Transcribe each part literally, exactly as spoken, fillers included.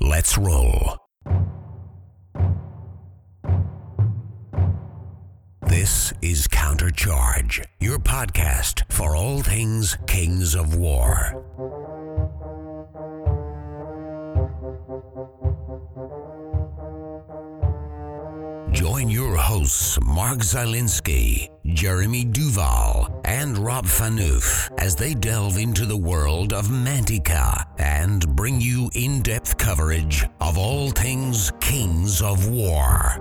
Let's roll. This is Countercharge, your podcast for all things Kings of War. Join your hosts, Mark Zielinski, Jeremy Duval, and Rob Phaneuf as they delve into the world of Mantica and bring you in-depth coverage of all things Kings of War.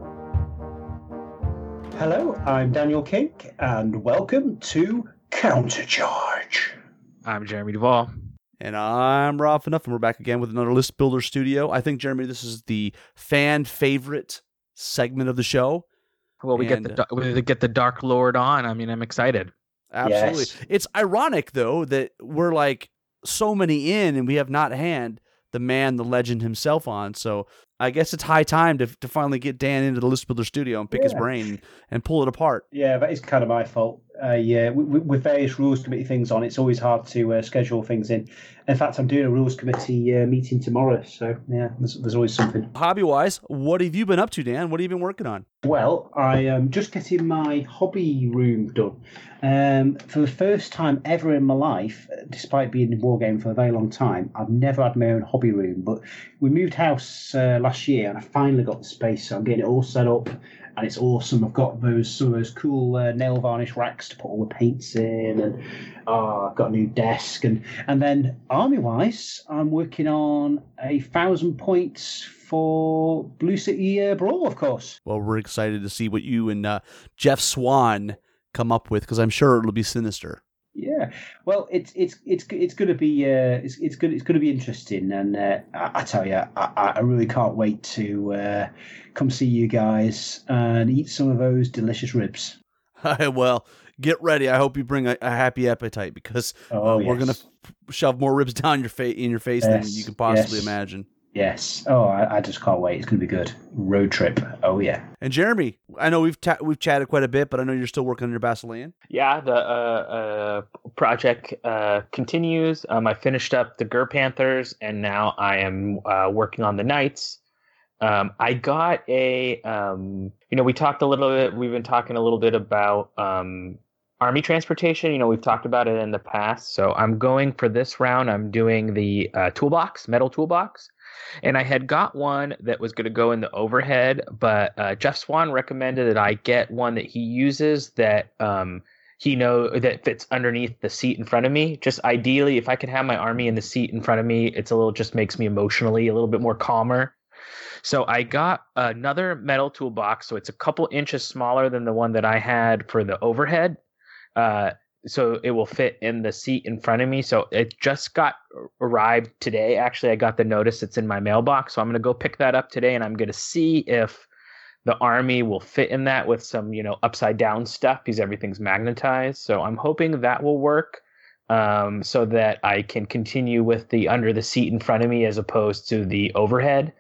Hello, I'm Daniel King, and welcome to Countercharge. I'm Jeremy Duval. And I'm Rob Phaneuf, and we're back again with another List Builder Studio. I think, Jeremy, this is the fan favorite segment of the show. Well, we and, get the we get the Dark Lord on. I mean, I'm excited. Absolutely. Yes. It's ironic, though, that we're like so many in, and we have not had the man, the legend himself on. So I guess it's high time to to finally get Dan into the List Builder Studio and pick yeah. his brain and pull it apart. Yeah, that is kind of my fault. Uh, yeah, with, with various rules committee things on, it's always hard to uh, schedule things in. In fact, I'm doing a rules committee uh, meeting tomorrow, so yeah, there's, there's always something. Hobby-wise, what have you been up to, Dan? What have you been working on? Well, I am just getting my hobby room done. Um, for the first time ever in my life, despite being in Wargame for a very long time, I've never had my own hobby room. But we moved house uh, last year, and I finally got the space, so I'm getting it all set up. And it's awesome. I've got those some of those cool uh, nail varnish racks to put all the paints in, and oh, I've got a new desk. And and then army wise, I'm working on a thousand points for Blue City uh, Brawl, of course. Well, we're excited to see what you and uh, Jeff Swan come up with, because I'm sure it'll be sinister. Yeah, well, it's it's it's it's going to be uh, it's it's going it's going to be interesting, and uh, I, I tell you, I, I really can't wait to uh, come see you guys and eat some of those delicious ribs. Well, get ready. I hope you bring a, a happy appetite, because oh, uh, yes. we're going to f- shove more ribs down your fa- in your face yes. than you can possibly yes. imagine. Yes. Oh, I, I just can't wait. It's going to be good. Road trip. Oh, yeah. And Jeremy, I know we've ta- we've chatted quite a bit, but I know you're still working on your Basilean. Yeah, the uh, uh, project uh, continues. Um, I finished up the Gur Panthers, and now I am uh, working on the Knights. Um, I got a, um, you know, we talked a little bit, we've been talking a little bit about um, Army transportation. You know, we've talked about it in the past. So I'm going for this round. I'm doing the uh, toolbox, metal toolbox. And I had got one that was going to go in the overhead, but uh, Jeff Swan recommended that I get one that he uses that um, he know that fits underneath the seat in front of me. Just ideally, if I could have my army in the seat in front of me, it's a little just makes me emotionally a little bit more calmer. So I got another metal toolbox. So it's a couple inches smaller than the one that I had for the overhead. Uh, So it will fit in the seat in front of me. So it just got arrived today. Actually, I got the notice. It's in my mailbox. So I'm going to go pick that up today, and I'm going to see if the army will fit in that with some, you know, upside down stuff, because everything's magnetized. So I'm hoping that will work, um, so that I can continue with the under the seat in front of me as opposed to the overhead,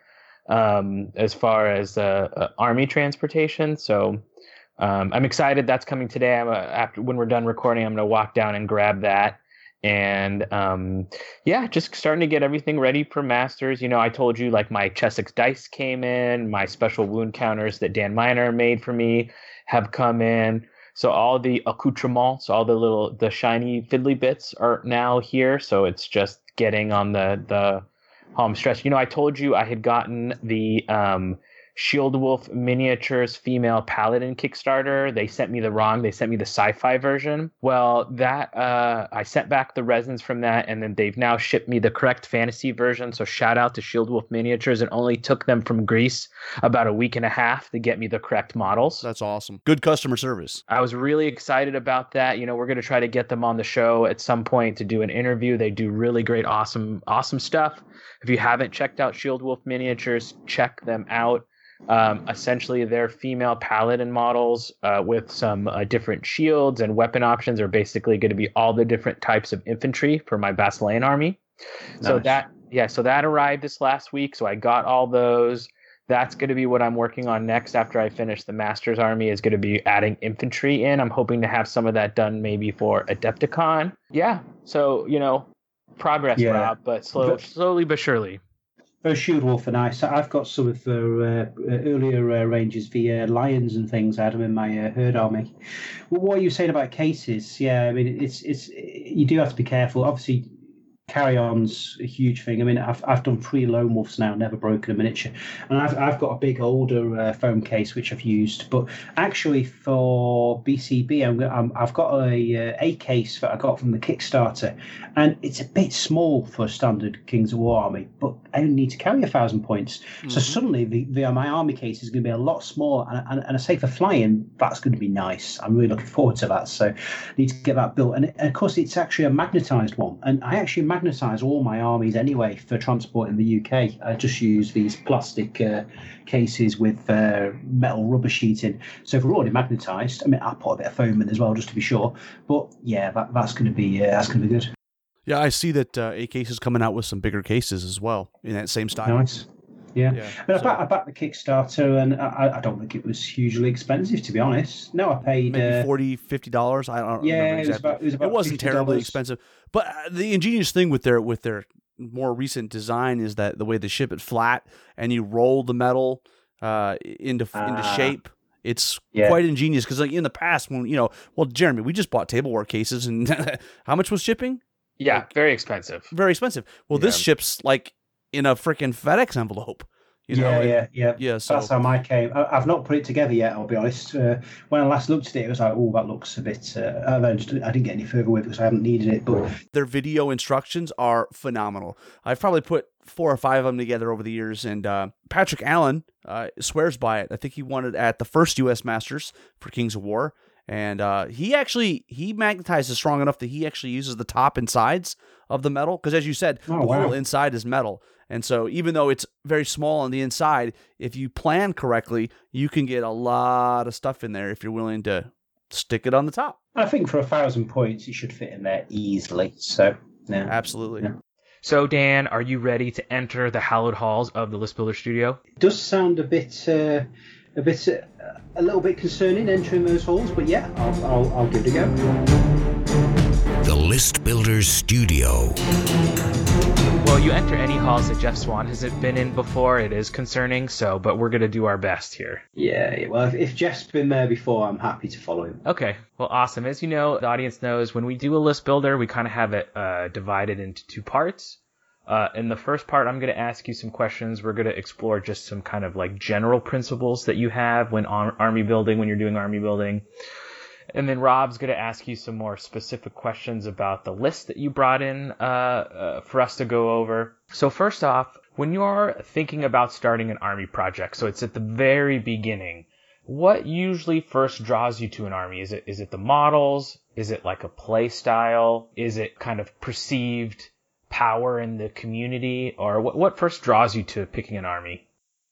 um, as far as uh, uh, army transportation. So Um, I'm excited. That's coming today. I'm uh, after when we're done recording, I'm going to walk down and grab that. And um, yeah, just starting to get everything ready for Masters. You know, I told you, like, my Chessex dice came in, my special wound counters that Dan Miner made for me have come in. So all the accoutrements, all the little the shiny fiddly bits are now here. So it's just getting on the the home stretch. You know, I told you I had gotten the um, Shield Wolf Miniatures Female Paladin Kickstarter. They sent me the wrong. They sent me the sci-fi version. Well, that uh, I sent back the resins from that, and then they've now shipped me the correct fantasy version. So shout out to Shield Wolf Miniatures. It only took them from Greece about a week and a half to get me the correct models. That's awesome. Good customer service. I was really excited about that. You know, we're going to try to get them on the show at some point to do an interview. They do really great, awesome, awesome stuff. If you haven't checked out Shield Wolf Miniatures, check them out. Um, essentially, they're female paladin models uh, with some uh, different shields, and weapon options are basically going to be all the different types of infantry for my Basilean army. Nice. So that, yeah, so that arrived this last week. So I got all those. That's going to be what I'm working on next after I finish the Masters army, is going to be adding infantry in. I'm hoping to have some of that done maybe for Adepticon. Yeah. So, you know, progress, yeah. Rob, but slow, slowly but surely. Those Shield Wolf are nice. I've got some of the uh, earlier uh, ranges, the uh, Lions and things. I had them in my uh, herd army. Well, what are you saying about cases? Yeah, I mean, it's it's you do have to be careful. Obviously, carry-on's a huge thing. I mean, I've I've done three Lone Wolves now, never broken a miniature, and I've I've got a big older uh, foam case which I've used. But actually, for B C B, I'm, I'm I've got a uh, a case that I got from the Kickstarter, and it's a bit small for a standard Kings of War army, but I only need to carry a thousand points. Mm-hmm. So suddenly, the, the my army case is going to be a lot smaller, and, and, and I say for flying, that's going to be nice. I'm really looking forward to that. So, I need to get that built, and, and of course, it's actually a magnetized one, and I actually magnetize all my armies anyway for transport in the U K. I just use these plastic uh, cases with uh, metal rubber sheeting. So if we're already magnetized, I mean, I'll put a bit of foam in as well just to be sure. But yeah, that, that's going to be uh, that's going to be good. Yeah, I see that uh, A Case is coming out with some bigger cases as well in that same style. Nice. Yeah, yeah. But so, I, backed, I backed the Kickstarter, and I, I don't think it was hugely expensive, to be honest. No, I paid maybe uh, forty dollars, fifty dollars. I don't yeah, remember it exactly. was about, it was about it wasn't fifty dollars. Terribly expensive. But uh, the ingenious thing with their with their more recent design is that the way they ship it flat and you roll the metal uh, into uh, into shape. It's yeah. quite ingenious because, like in the past, when you know, well, Jeremy, we just bought tableware cases, and how much was shipping? Yeah, like, very expensive. Very expensive. Well, yeah. This ships like in a freaking FedEx envelope. You know? Yeah, yeah, yeah. yeah so. That's how mine came. I, I've not put it together yet, I'll be honest. Uh, when I last looked at it, it was like, oh, that looks a bit... Uh, I, just, I didn't get any further with it because I haven't needed it. But their video instructions are phenomenal. I've probably put four or five of them together over the years, and uh, Patrick Allen uh, swears by it. I think he won it at the first U S Masters for Kings of War. And uh, he actually, he magnetizes strong enough that he actually uses the top and sides of the metal. Because as you said, oh, the wow. whole inside is metal. And so even though it's very small on the inside, if you plan correctly, you can get a lot of stuff in there if you're willing to stick it on the top. I think for a thousand points, it should fit in there easily. So, yeah. Absolutely. Yeah. So, Dan, are you ready to enter the hallowed halls of the List Builder Studio? It does sound a bit... Uh... A bit, uh, a little bit concerning entering those halls, but yeah, I'll, I'll, I'll give it a go. The List Builders Studio. Well, you enter any halls that Jeff Swan hasn't been in before. It is concerning, so, but we're going to do our best here. Yeah, well, if, if Jeff's been there before, I'm happy to follow him. Okay, well, awesome. As you know, the audience knows when we do a list builder, we kind of have it uh, divided into two parts. Uh, in the first part, I'm going to ask you some questions. We're going to explore just some kind of like general principles that you have when ar- army building, when you're doing army building. And then Rob's going to ask you some more specific questions about the list that you brought in uh, uh, for us to go over. So first off, when you're thinking about starting an army project, so it's at the very beginning, what usually first draws you to an army? Is it is it the models? Is it like a play style? Is it kind of perceived power in the community, or what, what first draws you to picking an army?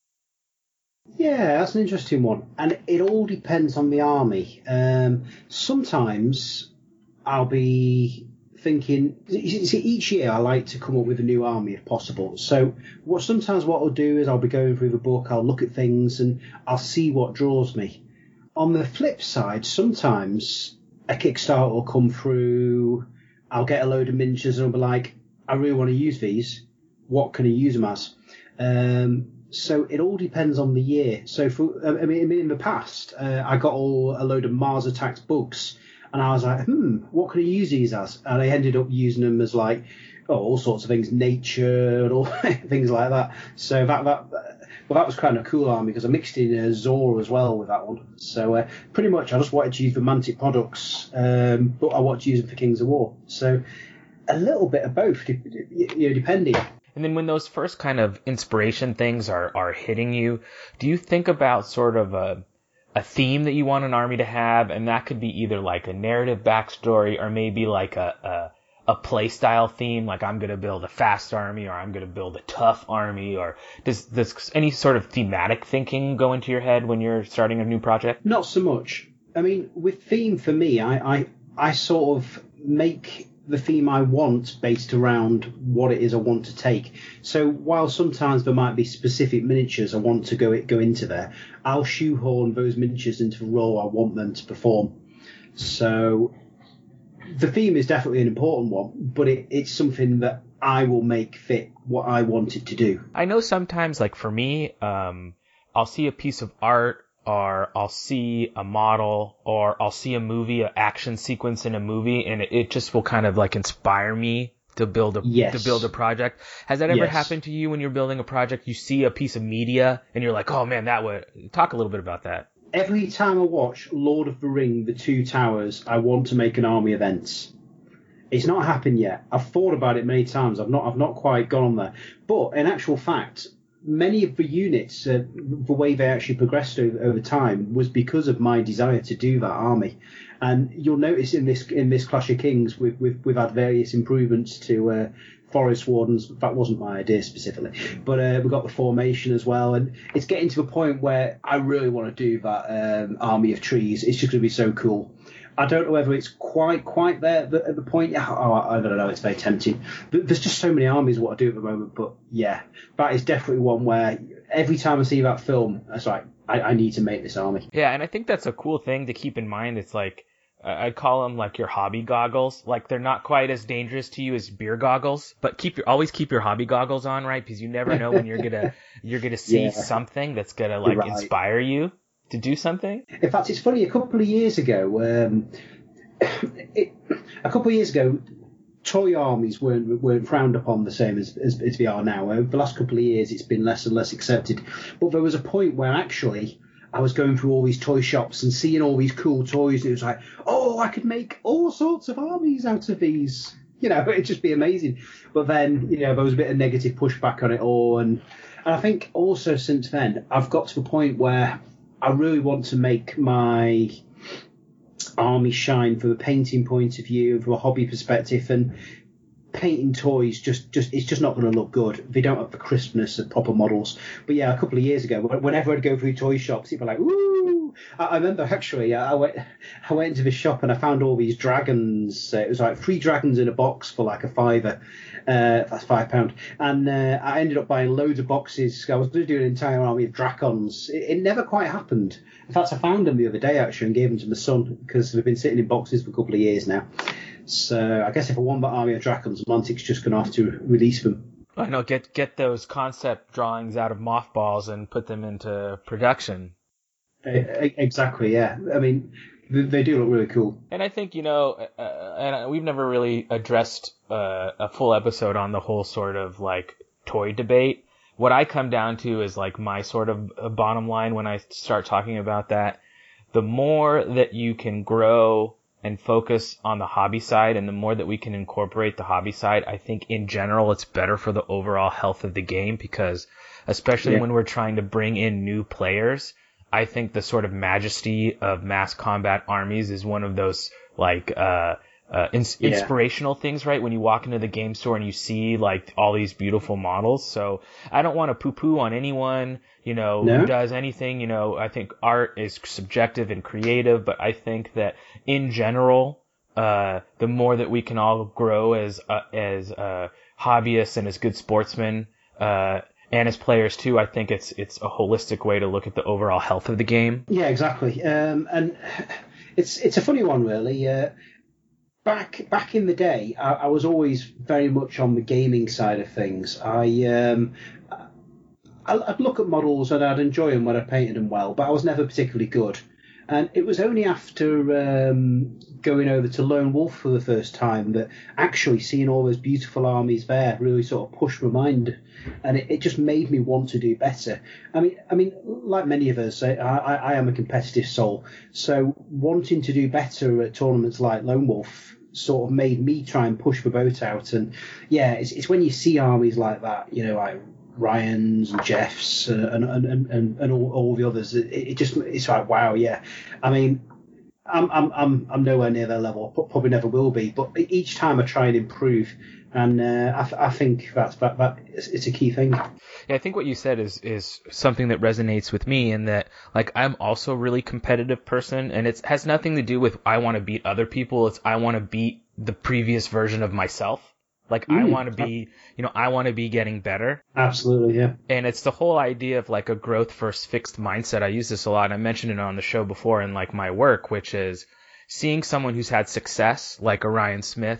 Yeah, that's an interesting one, and it all depends on the army. Um, sometimes I'll be thinking, see, each year I like to come up with a new army if possible. So what sometimes what I'll do is I'll be going through the book, I'll look at things, and I'll see what draws me. On the flip side, sometimes a Kickstarter will come through, I'll get a load of miniatures and I'll be like, I really want to use these. What can I use them as? Um, so it all depends on the year. So for, I mean, in the past, uh, I got all a load of Mars Attacks books, and I was like, hmm, what can I use these as? And I ended up using them as like, oh, all sorts of things, nature and all things like that. So that that well, that was kind of a cool army because I mixed in a Zor as well with that one. So uh, pretty much, I just wanted to use the Mantic products, um, but I wanted to use them for Kings of War. So a little bit of both, you know, depending. And then when those first kind of inspiration things are, are hitting you, do you think about sort of a a theme that you want an army to have? And that could be either like a narrative backstory or maybe like a, a, a play style theme, like I'm going to build a fast army or I'm going to build a tough army, or does, does any sort of thematic thinking go into your head when you're starting a new project? Not so much. I mean, with theme for me, I, I, I sort of make the theme I want based around what it is I want to take. So while sometimes there might be specific miniatures I want to go go into there, I'll shoehorn those miniatures into the role I want them to perform. So the theme is definitely an important one, but it, it's something that I will make fit what I wanted to do. I know sometimes, like for me, um, I'll see a piece of art, or I'll see a model, or I'll see a movie, an action sequence in a movie, and it, it just will kind of like inspire me to build a yes. to build a project. Has that ever yes. happened to you when you're building a project? You see a piece of media and you're like, oh man, that would talk a little bit about that. Every time I watch Lord of the Ring, The Two Towers, I want to make an army event. It's not happened yet. I've thought about it many times. I've not I've not quite gone there. But in actual fact, many of the units, uh, the way they actually progressed over, over time was because of my desire to do that army. And you'll notice in this in this Clash of Kings, we've we've, we've had various improvements to uh, Forest Wardens. That wasn't my idea specifically, but uh, we've got the formation as well. And it's getting to a point where I really want to do that um, army of trees. It's just going to be so cool. I don't know whether it's quite quite there at the, at the point. Yeah, oh, I don't know. It's very tempting. But there's just so many armies what I do at the moment. But yeah, that is definitely one where every time I see that film, it's like I, I need to make this army. Yeah, and I think that's a cool thing to keep in mind. It's like I call them like your hobby goggles. Like they're not quite as dangerous to you as beer goggles, but keep your always keep your hobby goggles on, right? Because you never know when you're gonna you're gonna see yeah. something that's gonna like right. inspire you to do something. In fact, it's funny. A couple of years ago, um, it, a couple of years ago, toy armies weren't weren't frowned upon the same as, as as they are now. Over the last couple of years, it's been less and less accepted. But there was a point where actually I was going through all these toy shops and seeing all these cool toys, and it was like, oh, I could make all sorts of armies out of these. You know, it'd just be amazing. But then, you know, there was a bit of negative pushback on it all, and and I think also since then I've got to the point where I really want to make my army shine from a painting point of view, from a hobby perspective, and painting toys just, just it's just not going to look good. They don't have the crispness of proper models. But yeah, a couple of years ago, whenever I'd go through toy shops, it'd be like, woo! I, I remember actually, I went I went into the shop and I found all these dragons. Uh, it was like three dragons in a box for like a fiver. Uh, that's five pound. And uh, I ended up buying loads of boxes. I was going to do an entire army of dragons. It, it never quite happened. In fact, I found them the other day actually and gave them to my son because they've been sitting in boxes for a couple of years now. So I guess if I want that army of dragons, Mantic's just going to have to release them. I know, get get those concept drawings out of mothballs and put them into production. Uh, exactly, yeah. I mean, they, they do look really cool. And I think, you know, uh, and we've never really addressed uh, a full episode on the whole sort of like toy debate. What I come down to is like my sort of bottom line when I start talking about that. The more that you can grow and focus on the hobby side, and the more that we can incorporate the hobby side, I think in general it's better for the overall health of the game, because especially yeah. when we're trying to bring in new players, I think the sort of majesty of mass combat armies is one of those like uh uh ins- yeah. inspirational things, right? When you walk into the game store and you see like all these beautiful models. So I don't want to poo-poo on anyone, you know, no. who does anything. You know, I think art is subjective and creative, but I think that in general, uh, the more that we can all grow as uh, as uh, hobbyists and as good sportsmen, uh, and as players too, I think it's it's a holistic way to look at the overall health of the game. Yeah, exactly. Um, and it's it's a funny one, really. Uh, back back in the day, I, I was always very much on the gaming side of things. I um, I'd look at models and I'd enjoy them when I painted them well, but I was never particularly good. And it was only after um, going over to Lone Wolf for the first time that actually seeing all those beautiful armies there really sort of pushed my mind, and it, it just made me want to do better. I mean, I mean, like many of us, I, I, I am a competitive soul, so wanting to do better at tournaments like Lone Wolf sort of made me try and push the boat out. And yeah, it's, it's when you see armies like that, you know, like Ryan's and Jeff's uh, and, and, and, and all, all the others, it, it just it's like wow, yeah. I mean, I'm I'm I'm I'm nowhere near their level, probably never will be. But each time I try and improve, and uh, I, I think that's that that it's a key thing. Yeah, I think what you said is is something that resonates with me, in that like I'm also a really competitive person, and it has nothing to do with I want to beat other people. It's I want to beat the previous version of myself. Like, mm, I want to be, you know, I want to be getting better. Absolutely, yeah. And it's the whole idea of, like, a growth versus fixed mindset. I use this a lot. I mentioned it on the show before in, like, my work, which is seeing someone who's had success, like a Ryan Smith,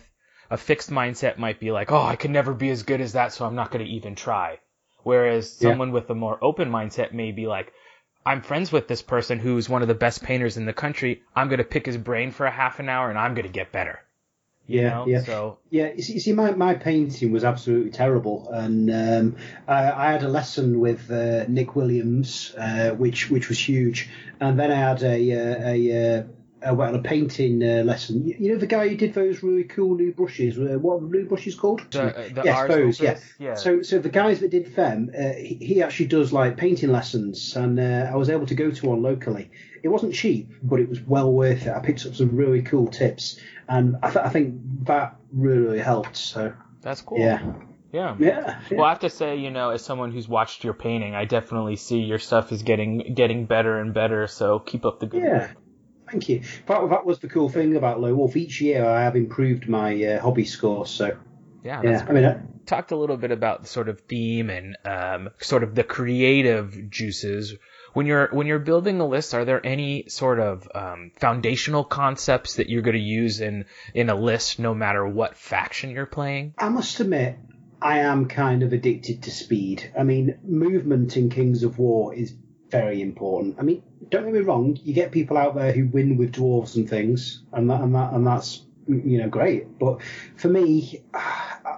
a fixed mindset might be like, oh, I could never be as good as that, so I'm not going to even try. Whereas Yeah. someone with a more open mindset may be like, I'm friends with this person who's one of the best painters in the country. I'm going to pick his brain for a half an hour and I'm going to get better. You Yeah, know? yeah. So Yeah, you see, you see, my, my painting was absolutely terrible, and um, I, I had a lesson with uh, Nick Williams, uh, which which was huge, and then I had a a, a, a, well, a painting uh, lesson. You, you know the guy who did those really cool new brushes. Uh, what are the new brushes called? the, uh, the yes, Ars those. Yeah. Opus, yeah. So so the guys that did them, uh, he, he actually does like painting lessons, and uh, I was able to go to one locally. It wasn't cheap, but it was well worth it. I picked up some really cool tips, and I, th- I think that really, really helped. So That's cool. yeah, Yeah. yeah, yeah. Well, I have to say, you know, as someone who's watched your painting, I definitely see your stuff is getting getting better and better. So keep up the good Yeah. work. Thank you. That, that was the cool thing about Low Wolf. Each year I have improved my uh, hobby score. So Yeah. yeah, That's I mean, uh, talked a little bit about the sort of theme and um, sort of the creative juices. When you're when you're building a list, are there any sort of um, foundational concepts that you're going to use in in a list, no matter what faction you're playing? I must admit, I am kind of addicted to speed. I mean, movement in Kings of War is very important. I mean, don't get me wrong, you get people out there who win with dwarves and things, and that and that and that's you know great. But for me, I,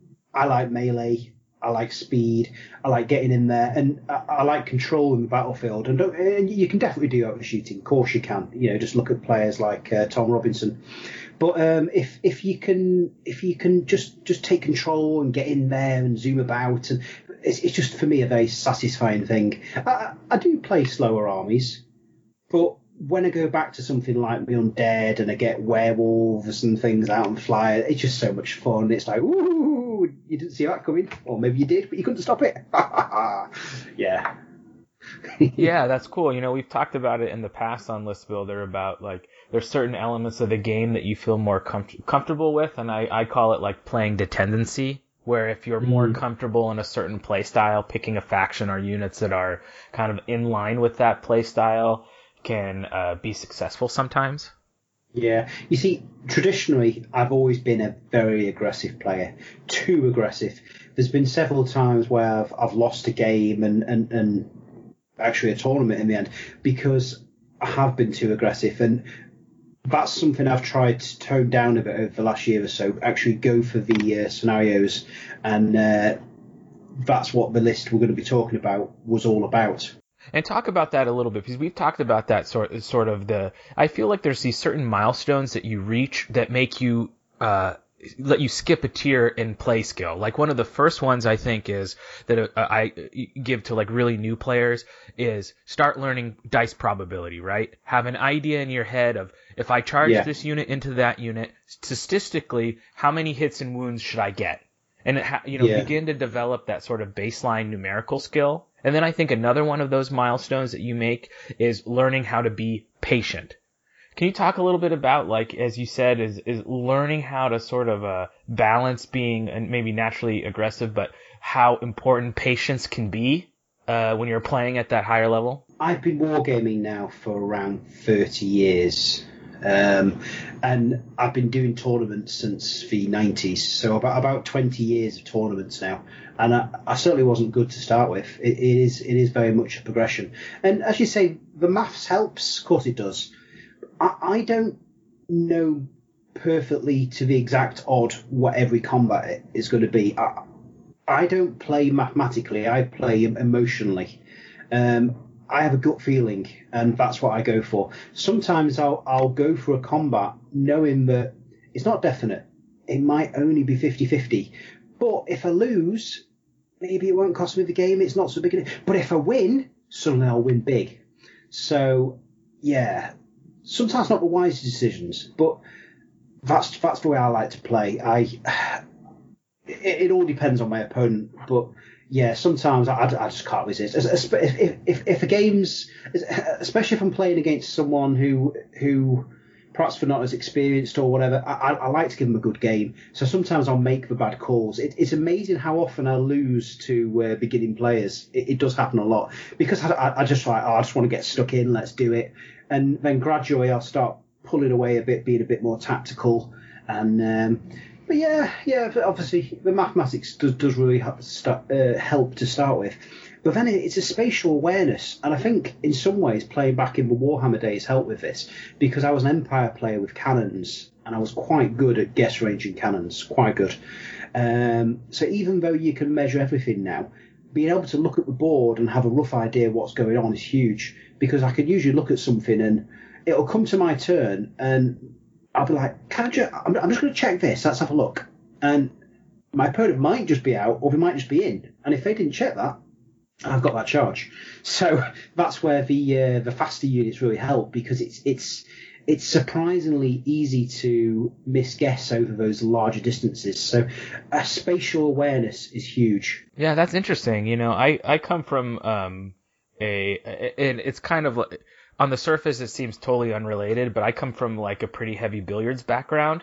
I like melee. I like speed. I like getting in there, and I, I like controlling the battlefield. And, don't, and you can definitely do overshooting. Of course, you can. You know, just look at players like uh, Tom Robinson. But um, if if you can if you can just, just take control and get in there and zoom about, and it's, it's just for me a very satisfying thing. I, I do play slower armies, but when I go back to something like the Undead and I get werewolves and things out and fly, it's just so much fun. It's like, ooh, you didn't see that coming, or maybe you did, but you couldn't stop it. Yeah. Yeah, that's cool. You know, we've talked about it in the past on List Builder about like there's certain elements of the game that you feel more com- comfortable with, and I, I call it like playing to tendency, where if you're more Mm. comfortable in a certain play style, picking a faction or units that are kind of in line with that play style can uh, be successful sometimes. Yeah. You see, traditionally, I've always been a very aggressive player. Too aggressive. There's been several times where I've, I've lost a game and, and, and actually a tournament in the end because I have been too aggressive. And that's something I've tried to tone down a bit over the last year or so. Actually go for the uh, scenarios. And uh, that's what the list we're going to be talking about was all about. And talk about that a little bit, because we've talked about that sort sort of the. I feel like there's these certain milestones that you reach that make you uh, let you skip a tier in play skill. Like one of the first ones I think is that uh, I give to like really new players is start learning dice probability. Right, have an idea in your head of if I charge Yeah. this unit into that unit, statistically, how many hits and wounds should I get? And it ha- you know, Yeah. begin to develop that sort of baseline numerical skill. And then I think another one of those milestones that you make is learning how to be patient. Can you talk a little bit about, like, as you said, is, is learning how to sort of uh, balance being and maybe naturally aggressive, but how important patience can be uh, when you're playing at that higher level? I've been wargaming now for around thirty years. Um, and I've been doing tournaments since the nineties, so about about twenty years of tournaments now. And I, I certainly wasn't good to start with. It, it is it is very much a progression. And as you say, the maths helps. Of course it does. I, I don't know perfectly to the exact odd what every combat is going to be. I, I don't play mathematically. I play emotionally. Um, I have a gut feeling, and that's what I go for. Sometimes I'll I'll go for a combat knowing that it's not definite. It might only be fifty-fifty. But if I lose, maybe it won't cost me the game. It's not so big. a- But if I win, suddenly I'll win big. So, yeah, sometimes not the wisest decisions, but that's that's the way I like to play. I it, it all depends on my opponent, but yeah, sometimes I, I just can't resist. As- as- If, if, if a game's, especially if I'm playing against someone who who perhaps they're not as experienced or whatever, I, I, I like to give them a good game. So sometimes I'll make the bad calls. It, it's amazing how often I lose to uh, beginning players. It, it does happen a lot because I, I, I just like, oh, I just want to get stuck in. Let's do it, and then gradually I'll start pulling away a bit, being a bit more tactical, and um, But yeah, yeah. But obviously, the mathematics does does really help, start, uh, help to start with. But then it's a spatial awareness, and I think in some ways playing back in the Warhammer days helped with this, because I was an Empire player with cannons, and I was quite good at guess ranging cannons, quite good. Um, so even though you can measure everything now, being able to look at the board and have a rough idea what's going on is huge, because I could usually look at something and it'll come to my turn and I'll be like, can I ju- I'm, I'm just going to check this, let's have a look. And my opponent might just be out or they might just be in. And if they didn't check that, I've got that charge. So that's where the uh, the faster units really help, because it's it's it's surprisingly easy to misguess over those larger distances. So a spatial awareness is huge. Yeah, that's interesting. You know, I, I come from um a and it's kind of like, on the surface it seems totally unrelated, but I come from like a pretty heavy billiards background.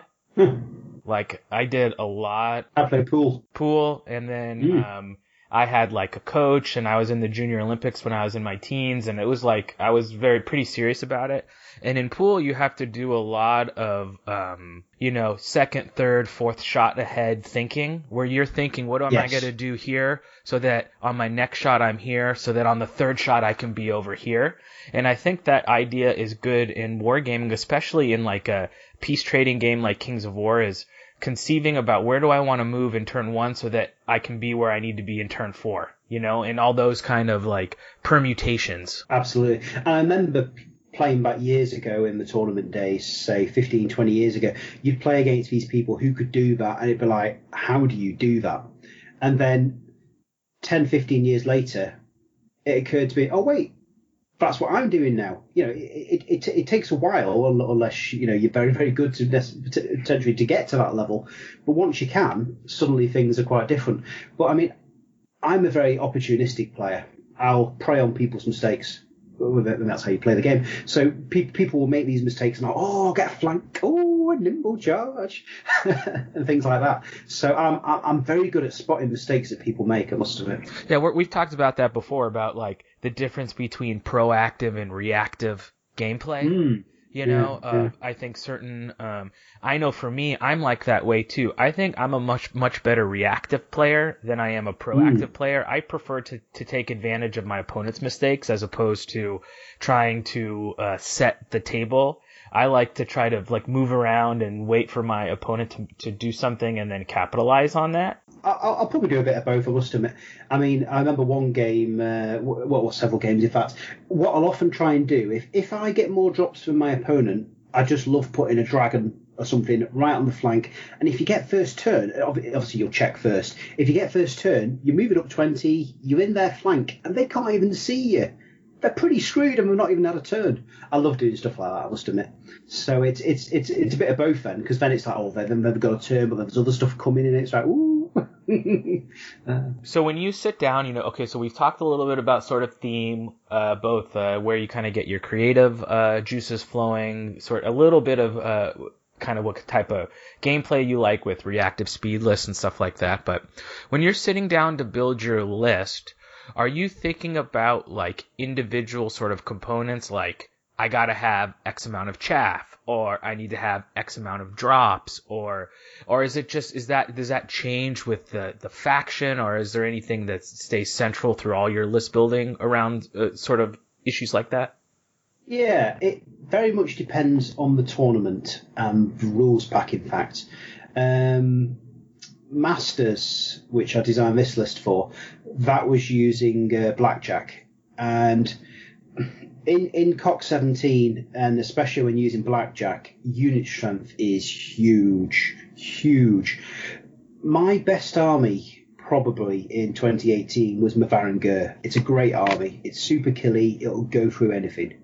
Like I did a lot. I play pool. Pool, and then mm. um. I had like a coach, and I was in the Junior Olympics when I was in my teens, and it was like I was very pretty serious about it. And in pool, you have to do a lot of, um, you know, second, third, fourth shot ahead thinking, where you're thinking, what am yes. I going to do here so that on my next shot I'm here, so that on the third shot I can be over here. And I think that idea is good in wargaming, especially in like a peace trading game like Kings of War, is conceiving about where do I want to move in turn one so that I can be where I need to be in turn four, you know, and all those kind of like permutations. Absolutely. And I remember playing back years ago in the tournament days, say fifteen, twenty years ago, you'd play against these people who could do that, and it'd be like, how do you do that? And then ten, fifteen years later, it occurred to me, oh, wait, that's what I'm doing now. You know, it, it, it takes a while, unless, you know, you're very, very good to potentially to get to that level. But once you can, suddenly things are quite different. But I mean, I'm a very opportunistic player. I'll prey on people's mistakes. And that's how you play the game. So pe- people will make these mistakes and, oh, get a flank, oh, a nimble charge, and things like that. So um, I'm very good at spotting mistakes that people make, I must admit. Yeah, we're, we've talked about that before, about like the difference between proactive and reactive gameplay. Mm. You know, yeah, uh, yeah. I think certain, um, I know for me, I'm like that way too. I think I'm a much, much better reactive player than I am a proactive mm. player. I prefer to, to take advantage of my opponent's mistakes as opposed to trying to uh, set the table. I like to try to like move around and wait for my opponent to, to do something and then capitalize on that. I'll, I'll probably do a bit of both, I must admit. I mean, I remember one game, uh, well, several games in fact, what I'll often try and do, if, if I get more drops from my opponent, I just love putting a dragon or something right on the flank. And if you get first turn, obviously you'll check first. If you get first turn, you're moving up twenty, you're in their flank, and they can't even see you. They're pretty screwed and we've not even had a turn. I love doing stuff like that, I must admit. So it's it's it's it's a bit of both then, because then it's like, oh, then they've got a turn, but there's other stuff coming in, and it's like, ooh. uh. So when you sit down, you know, okay, so we've talked a little bit about sort of theme, uh, both uh, where you kind of get your creative uh, juices flowing, sort of a little bit of uh, kind of what type of gameplay you like with reactive speed lists and stuff like that. But when you're sitting down to build your list, are you thinking about like individual sort of components, like I gotta have X amount of chaff, or I need to have X amount of drops, or or is it just is that does that change with the, the faction, or is there anything that stays central through all your list building around uh, sort of issues like that? Yeah, it very much depends on the tournament and the rules pack. In fact, um, Masters, which I designed this list for, that was using uh, blackjack, and in in C O C seventeen, and especially when using blackjack, unit strength is huge, huge. My best army probably in twenty eighteen was Mavarin Gur. It's a great army. It's super killy. It'll go through anything.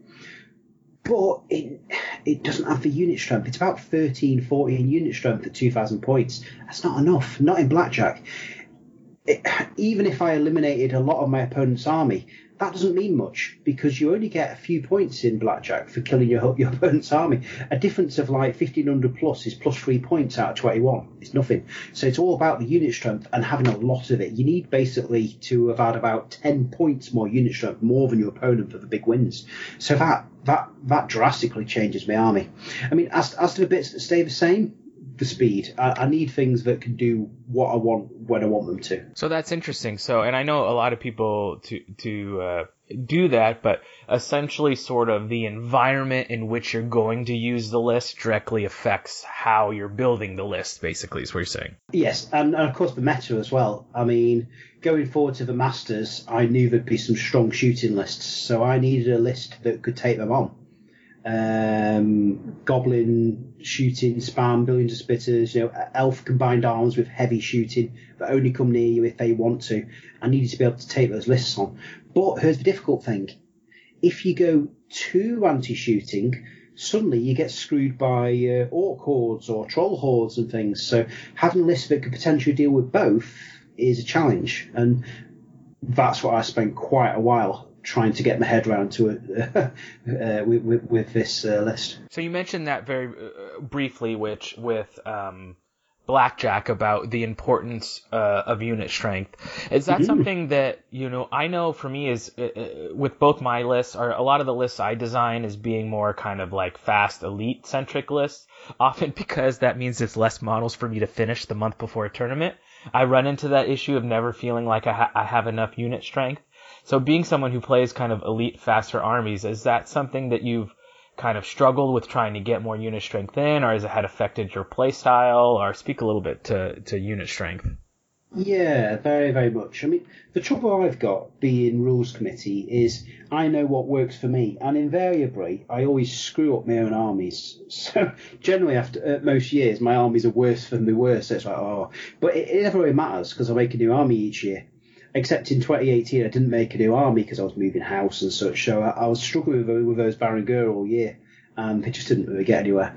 But it, it doesn't have the unit strength. It's about thirteen, fourteen unit strength at two thousand points. That's not enough. Not in blackjack. It, even if I eliminated a lot of my opponent's army, that doesn't mean much, because you only get a few points in blackjack for killing your, your opponent's army. A difference of like fifteen hundred plus is plus three points out of twenty-one. It's nothing. So it's all about the unit strength and having a lot of it. You need basically to have had about ten points more unit strength, more than your opponent for the big wins. So that that that drastically changes my army. I mean, as, as to the bits that stay the same, the speed. I, I need things that can do what I want when I want them to. So that's interesting. So, and I know a lot of people to to uh, do that, but essentially, sort of the environment in which you're going to use the list directly affects how you're building the list. Basically, is what you're saying. Yes, and, and of course the meta as well. I mean, going forward to the Masters, I knew there'd be some strong shooting lists, so I needed a list that could take them on. Um, goblin shooting, spam, billions of spitters, you know, elf combined arms with heavy shooting that only come near you if they want to. I needed to be able to take those lists on. But here's the difficult thing. If you go too anti-shooting, suddenly you get screwed by uh, orc hordes or troll hordes and things. So having a list that could potentially deal with both is a challenge. And that's what I spent quite a while trying to get my head around to it uh, uh, with, with, with this uh, list. So you mentioned that very uh, briefly, which with um, Blackjack, about the importance uh, of unit strength. Is that mm-hmm. something that, you know, I know for me is uh, with both my lists, or a lot of the lists I design as being more kind of like fast elite centric lists, often because that means it's less models for me to finish the month before a tournament. I run into that issue of never feeling like I, ha- I have enough unit strength. So being someone who plays kind of elite, faster armies, is that something that you've kind of struggled with trying to get more unit strength in, or has it had affected your play style? Or speak a little bit to, to unit strength. Yeah, very, very much. I mean, the trouble I've got being rules committee is I know what works for me, and invariably I always screw up my own armies. So generally, after uh, most years, my armies are worse than they were. So it's like, oh, but it, it never really matters because I make a new army each year. Except in twenty eighteen, I didn't make a new army because I was moving house and such. So I, I was struggling with, with those Baron Gur all year, and they just didn't really get anywhere.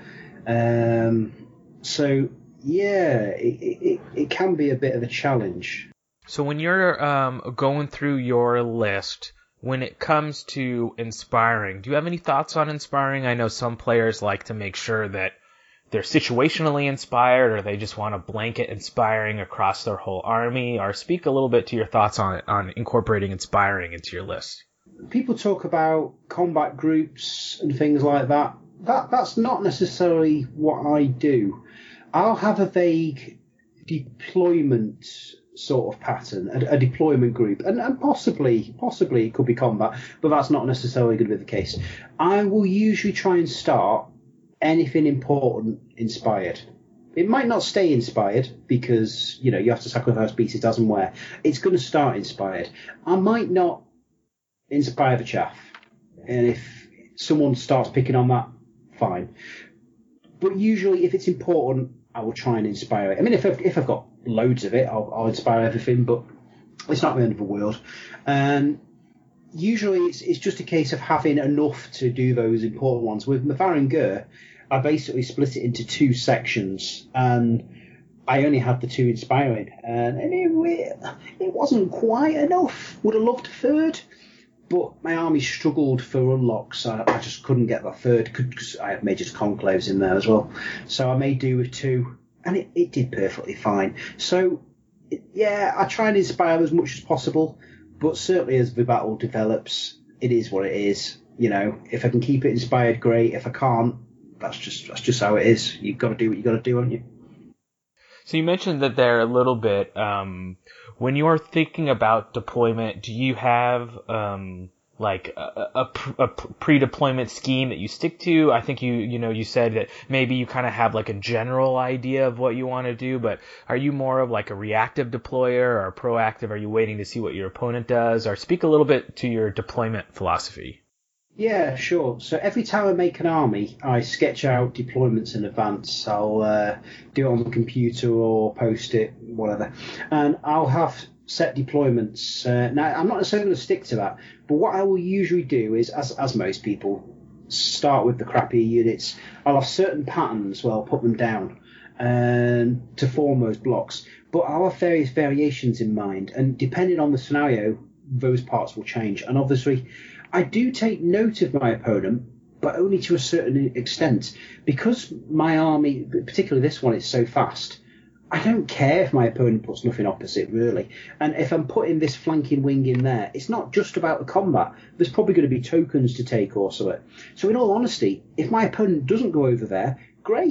Um, so yeah, it, it it can be a bit of a challenge. So when you're um, going through your list, when it comes to inspiring, do you have any thoughts on inspiring? I know some players like to make sure that they're situationally inspired, or they just want a blanket inspiring across their whole army. Or speak a little bit to your thoughts on on incorporating inspiring into your list. People talk about combat groups and things like that. That that's not necessarily what I do. I'll have a vague deployment sort of pattern, a, a deployment group, and, and possibly possibly it could be combat, but that's not necessarily going to be the case. I will usually try and start anything important inspired. It might not stay inspired because, you know, you have to sacrifice pieces as and where. It's going to start inspired. I might not inspire the chaff. And if someone starts picking on that, fine. But usually if it's important, I will try and inspire it. I mean, if I've, if I've got loads of it, I'll, I'll inspire everything, but it's not the end of the world. And usually it's, it's just a case of having enough to do those important ones. With Baron Gur, I basically split it into two sections, and I only had the two inspiring, and, and it, it wasn't quite enough. Would have loved a third, but my army struggled for unlocks. I, I just couldn't get that third, because I had Mage's Conclaves in there as well. So I made do with two, and it, it did perfectly fine. So, it, yeah, I try and inspire as much as possible, but certainly as the battle develops, it is what it is. You know, if I can keep it inspired, great. If I can't, that's just that's just how it is. You've got to do what you've got to do, haven't you? So you mentioned that there a little bit. Um, when you're thinking about deployment, do you have um, like a, a, a pre-deployment scheme that you stick to? I think you you know you said that maybe you kind of have like a general idea of what you want to do, but are you more of like a reactive deployer or proactive? Are you waiting to see what your opponent does? Or speak a little bit to your deployment philosophy. Yeah, sure. So every time I make an army, I sketch out deployments in advance. I'll uh, do it on the computer or post it, whatever. And I'll have set deployments. Uh, now, I'm not necessarily going to stick to that, but what I will usually do is, as as most people, start with the crappy units. I'll have certain patterns where I'll put them down um, to form those blocks. But I'll have various variations in mind, and depending on the scenario, those parts will change. And obviously, I do take note of my opponent, but only to a certain extent. Because my army, particularly this one, is so fast, I don't care if my opponent puts nothing opposite, really. And if I'm putting this flanking wing in there, it's not just about the combat. There's probably going to be tokens to take or something. So in all honesty, if my opponent doesn't go over there, great.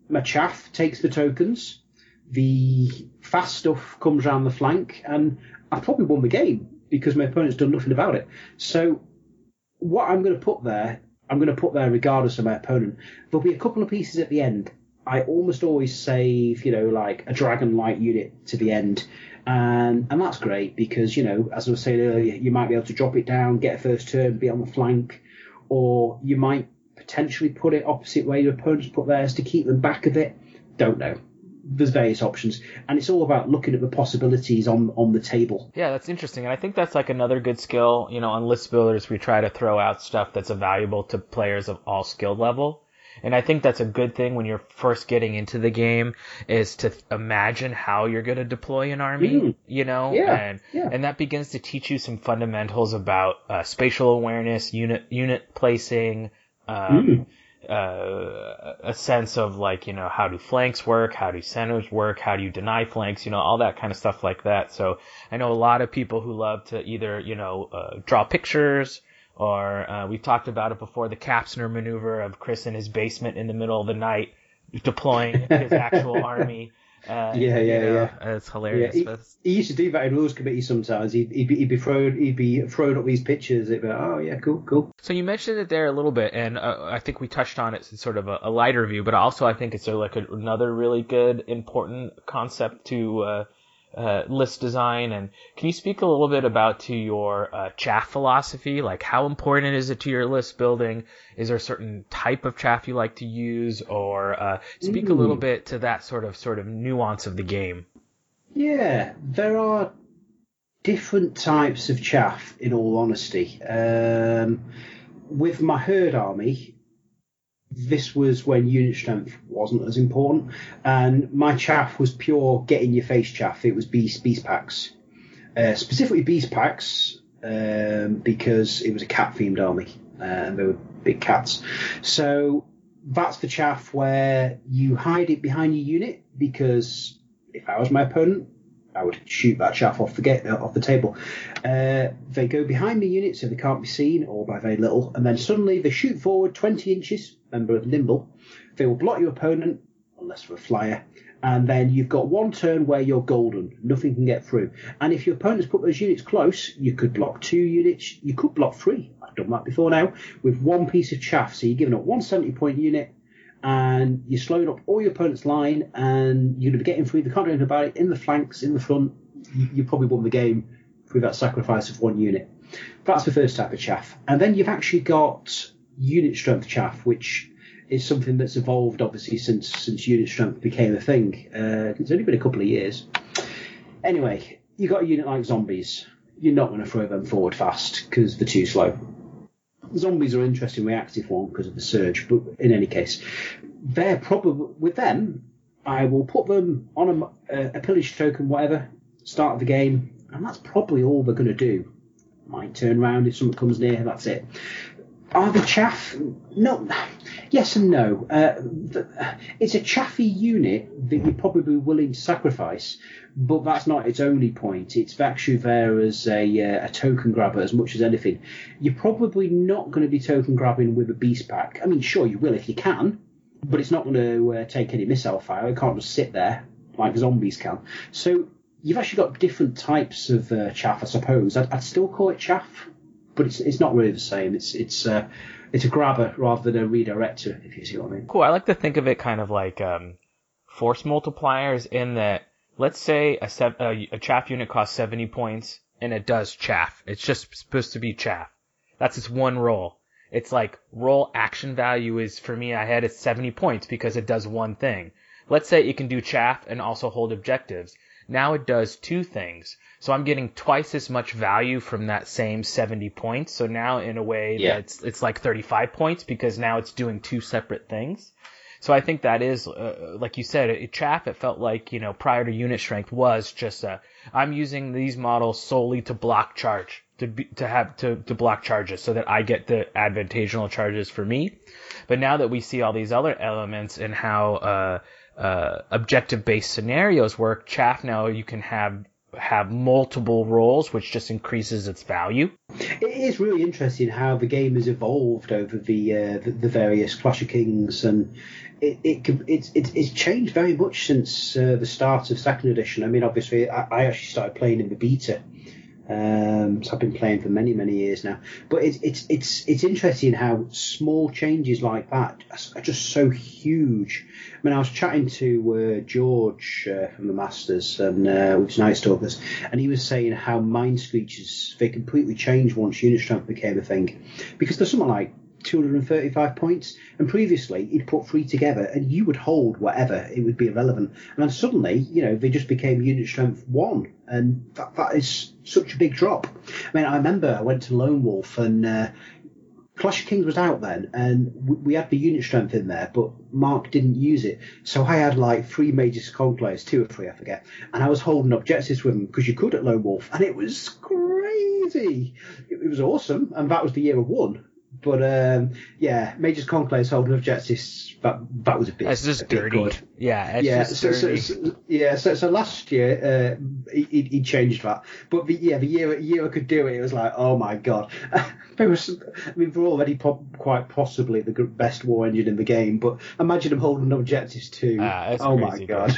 my chaff takes the tokens, the fast stuff comes around the flank, and I've probably won the game because my opponent's done nothing about it. So what I'm going to put there, I'm going to put there regardless of my opponent. There'll be a couple of pieces at the end. I almost always save, you know, like a Dragon Light unit to the end. And and that's great because, you know, as I was saying earlier, you might be able to drop it down, get a first turn, be on the flank, or you might potentially put it opposite where your opponents put theirs to keep them back a bit. Don't know. There's various options, and it's all about looking at the possibilities on, on the table. Yeah, that's interesting, and I think that's like another good skill. You know, on list builders, we try to throw out stuff that's valuable to players of all skill level. And I think that's a good thing when you're first getting into the game, is to imagine how you're going to deploy an army, mm. you know, yeah, and yeah. and that begins to teach you some fundamentals about uh, spatial awareness, unit unit placing, um, mm. uh, a sense of like, you know, how do flanks work, how do centers work, how do you deny flanks, you know, all that kind of stuff like that. So I know a lot of people who love to either, you know, uh, draw pictures. Or uh, we talked about it before, the Kapsner maneuver of Chris in his basement in the middle of the night deploying his actual army. Uh, yeah, yeah, you know, yeah. It's hilarious. Yeah, he, he used to do that in rules committee sometimes. He'd, he'd, be, he'd be throwing he'd be throwing up these pictures. He'd be like, oh, yeah, cool, cool. So you mentioned it there a little bit, and uh, I think we touched on it in sort of a, a lighter view, but also I think it's a, like a, another really good, important concept to uh, Uh, list design. And can you speak a little bit about to your uh, chaff philosophy? Like, how important is it to your list building? Is there a certain type of chaff you like to use? Or uh, speak mm. a little bit to that sort of sort of nuance of the game. Yeah, there are different types of chaff, in all honesty. Um, with my herd army, this was when unit strength wasn't as important, and my chaff was pure get in your face chaff. It was beast beast packs, uh, specifically beast packs, um, because it was a cat themed army, uh, and they were big cats. So that's the chaff where you hide it behind your unit, because if I was my opponent, I would shoot that chaff off the get, uh, off the table. Uh, they go behind the unit so they can't be seen, or by very little, and then suddenly they shoot forward twenty inches. Remember, nimble. They will block your opponent, unless for a flyer, and then you've got one turn where you're golden. Nothing can get through. And if your opponent's put those units close, you could block two units. You could block three. I've done that before now, with one piece of chaff. So you're giving up one seventy-point unit, and you're slowing up all your opponent's line, and you're going to be getting through. They can't do anything about it. In the flanks, in the front, you, you probably won the game through that sacrifice of one unit. That's the first type of chaff. And then you've actually got unit strength chaff, which is something that's evolved, obviously, since since unit strength became a thing. Uh, it's only been a couple of years. Anyway, you got a unit like zombies. You're not going to throw them forward fast because they're too slow. Zombies are an interesting reactive one because of the surge, but in any case, they're probably, with them, I will put them on a, a pillage token, whatever, start of the game, and that's probably all they're going to do. Might turn around if someone comes near, that's it. Are the chaff? No. Yes and no. Uh, the, it's a chaffy unit that you're probably willing to sacrifice, but that's not its only point. It's actually there as a, uh, a token grabber as much as anything. You're probably not going to be token grabbing with a beast pack. I mean, sure, you will if you can, but it's not going to uh, take any missile fire. It can't just sit there like zombies can. So you've actually got different types of uh, chaff, I suppose. I'd, I'd still call it chaff, but it's it's not really the same. It's it's uh, it's a grabber rather than a redirector, if you see what I mean. Cool. I like to think of it kind of like um, force multipliers, in that, let's say a, sev- a, a chaff unit costs seventy points and it does chaff. It's just supposed to be chaff. That's its one roll. It's like roll action value is, for me, I had it seventy points because it does one thing. Let's say it can do chaff and also hold objectives. Now it does two things. So I'm getting twice as much value from that same seventy points. So now in a way yeah. that's it's like thirty-five points because now it's doing two separate things. So I think that is, uh, like you said, it, chaff, it felt like, you know, prior to unit strength was just a, I'm using these models solely to block charge, to be, to have, to, to block charges so that I get the advantageous charges for me. But now that we see all these other elements and how, uh, uh, objective-based scenarios work, chaff now you can have have multiple roles, which just increases its value. It is really interesting how the game has evolved over the uh, the, the various Clash of Kings, and it, it it's it's it's changed very much since uh, the start of second edition. I mean, obviously, I, I actually started playing in the beta. Um, so I've been playing for many, many years now. But it's it's it's it's interesting how small changes like that are just so huge. I mean, I was chatting to uh, George uh, from the Masters and uh, with Night Stalkers, and he was saying how Mind Screechers, they completely changed once unit strength became a thing, because there's something like two hundred thirty-five points, and previously he'd put three together and you would hold whatever, it would be irrelevant, and then suddenly, you know, they just became unit strength one, and that, that is such a big drop. I mean, I remember I went to Lone Wolf, and uh, Clash of Kings was out then, and we had the unit strength in there, but Mark didn't use it, so I had like three Mages Conclaves, two or three, I forget, and I was holding objectives with them, because you could at Lone Wolf, and it was crazy. It, it was awesome, and that was the year of one. But um, yeah, Mages Conclaves holding objectives, that that was a bit. That's just a bit dirty. Good. Yeah, it's yeah. just So, dirty. so, so yeah, so so last year uh, he, he changed that, but the, yeah, the year year I could do it, it was like, oh my god, there was. I mean, we're already po- quite possibly the best war engine in the game, but imagine them holding objectives too. Ah, that's oh crazy, my god.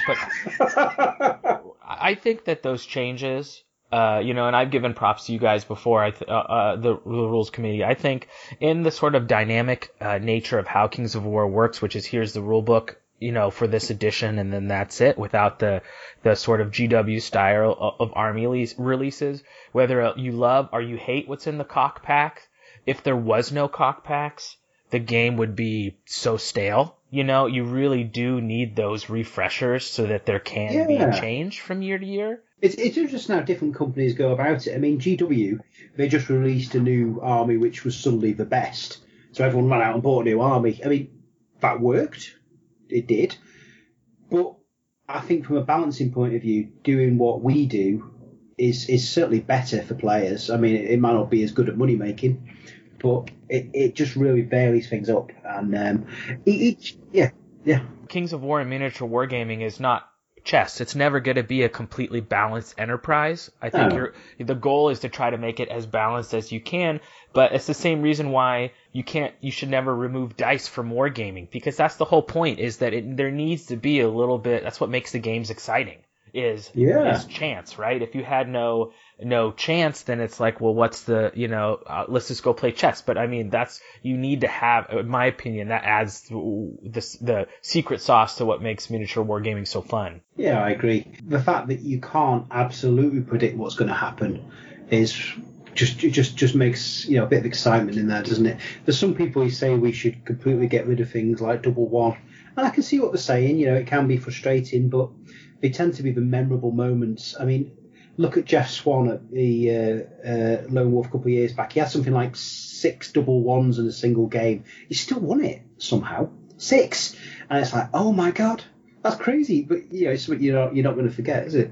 But I think that those changes. Uh, you know, and I've given props to you guys before, I th- uh, uh, the, the rules committee. I think in the sort of dynamic uh, nature of how Kings of War works, which is here's the rule book, you know, for this edition, and then that's it, without the the sort of G W style of, of army release, releases. Whether you love or you hate what's in the cock pack, if there was no cock packs, the game would be so stale. You know, you really do need those refreshers so that there can Yeah. be change from year to year. It's, it's interesting how different companies go about it. I mean, G W, they just released a new army which was suddenly the best. So everyone ran out and bought a new army. I mean, that worked. It did. But I think from a balancing point of view, doing what we do is, is certainly better for players. I mean, it, it might not be as good at money making, but it, it just really varies things up. And um, each, yeah, yeah. Kings of War and miniature wargaming is not chess. It's never going to be a completely balanced enterprise. I think Oh. you're, the goal is to try to make it as balanced as you can, but it's the same reason why you can't, you should never remove dice from wargaming, because that's the whole point, is that it, there needs to be a little bit, that's what makes the games exciting, is, Yeah. is chance, right? If you had no, no chance, then it's like, well, what's the, you know, uh, let's just go play chess. But I mean, that's, you need to have, in my opinion, that adds the, the secret sauce to what makes miniature wargaming so fun. Yeah, I agree. The fact that you can't absolutely predict what's going to happen is just it just just makes, you know, a bit of excitement in there, doesn't it? There's some people who say we should completely get rid of things like double one, and I can see what they're saying. You know, it can be frustrating, but they tend to be the memorable moments. I mean, look at Jeff Swan at the uh, uh, Lone Wolf a couple of years back. He had something like six double ones in a single game. He still won it somehow. Six. And it's like, oh my God, that's crazy. But, you know, it's something you're not, you're not going to forget, is it?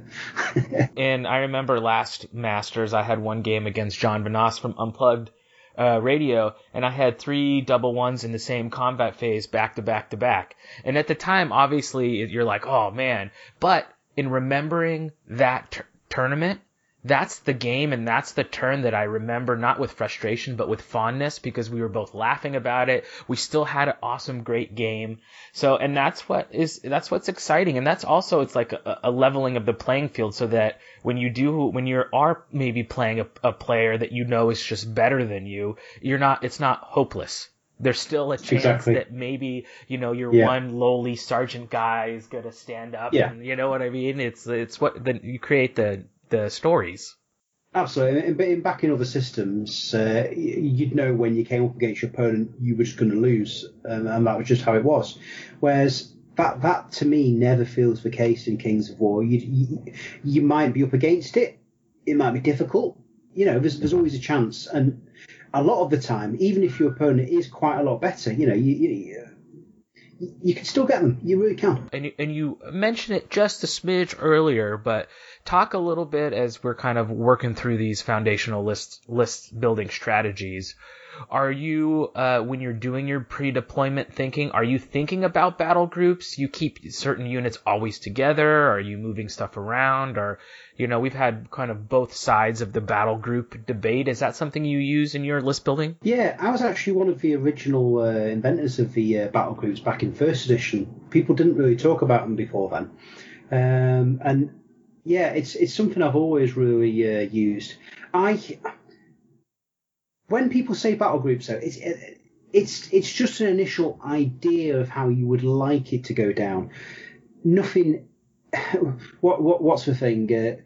And I remember last Masters, I had one game against John Vanas from Unplugged uh, Radio, and I had three double ones in the same combat phase back to back to back. And at the time, obviously, you're like, oh man. But in remembering that t- tournament, that's the game and that's the turn that I remember, not with frustration, but with fondness, because we were both laughing about it. We still had an awesome, great game. So, and that's what is, that's what's exciting. And that's also, it's like a, a leveling of the playing field, so that when you do, when you are maybe playing a, a player that you know is just better than you, you're not, it's not hopeless. There's still a chance Exactly. that maybe, you know, your Yeah. one lowly sergeant guy is going to stand up. Yeah. And you know what I mean? It's, it's what, then you create the, the stories. Absolutely. But in back in other systems, uh, y- you'd know when you came up against your opponent, you were just going to lose, um, and that was just how it was. Whereas that, that to me never feels the case in Kings of War. You, you, you might be up against it. It might be difficult. You know, there's, there's always a chance. And a lot of the time, even if your opponent is quite a lot better, you know, you, you, you can still get them. You really can. And you, and you mentioned it just a smidge earlier, but talk a little bit as we're kind of working through these foundational list list building strategies. are you, uh, when you're doing your pre-deployment thinking, are you thinking about battle groups? You keep certain units always together? Are you moving stuff around? Or, you know, we've had kind of both sides of the battle group debate. Is that something you use in your list building? Yeah, I was actually one of the original uh, inventors of the uh, battle groups back in first edition. People didn't really talk about them before then. Um, and yeah, it's it's something I've always really uh, used. I when people say battle groups, though, it's it's it's just an initial idea of how you would like it to go down. Nothing. what what what's the thing? Uh,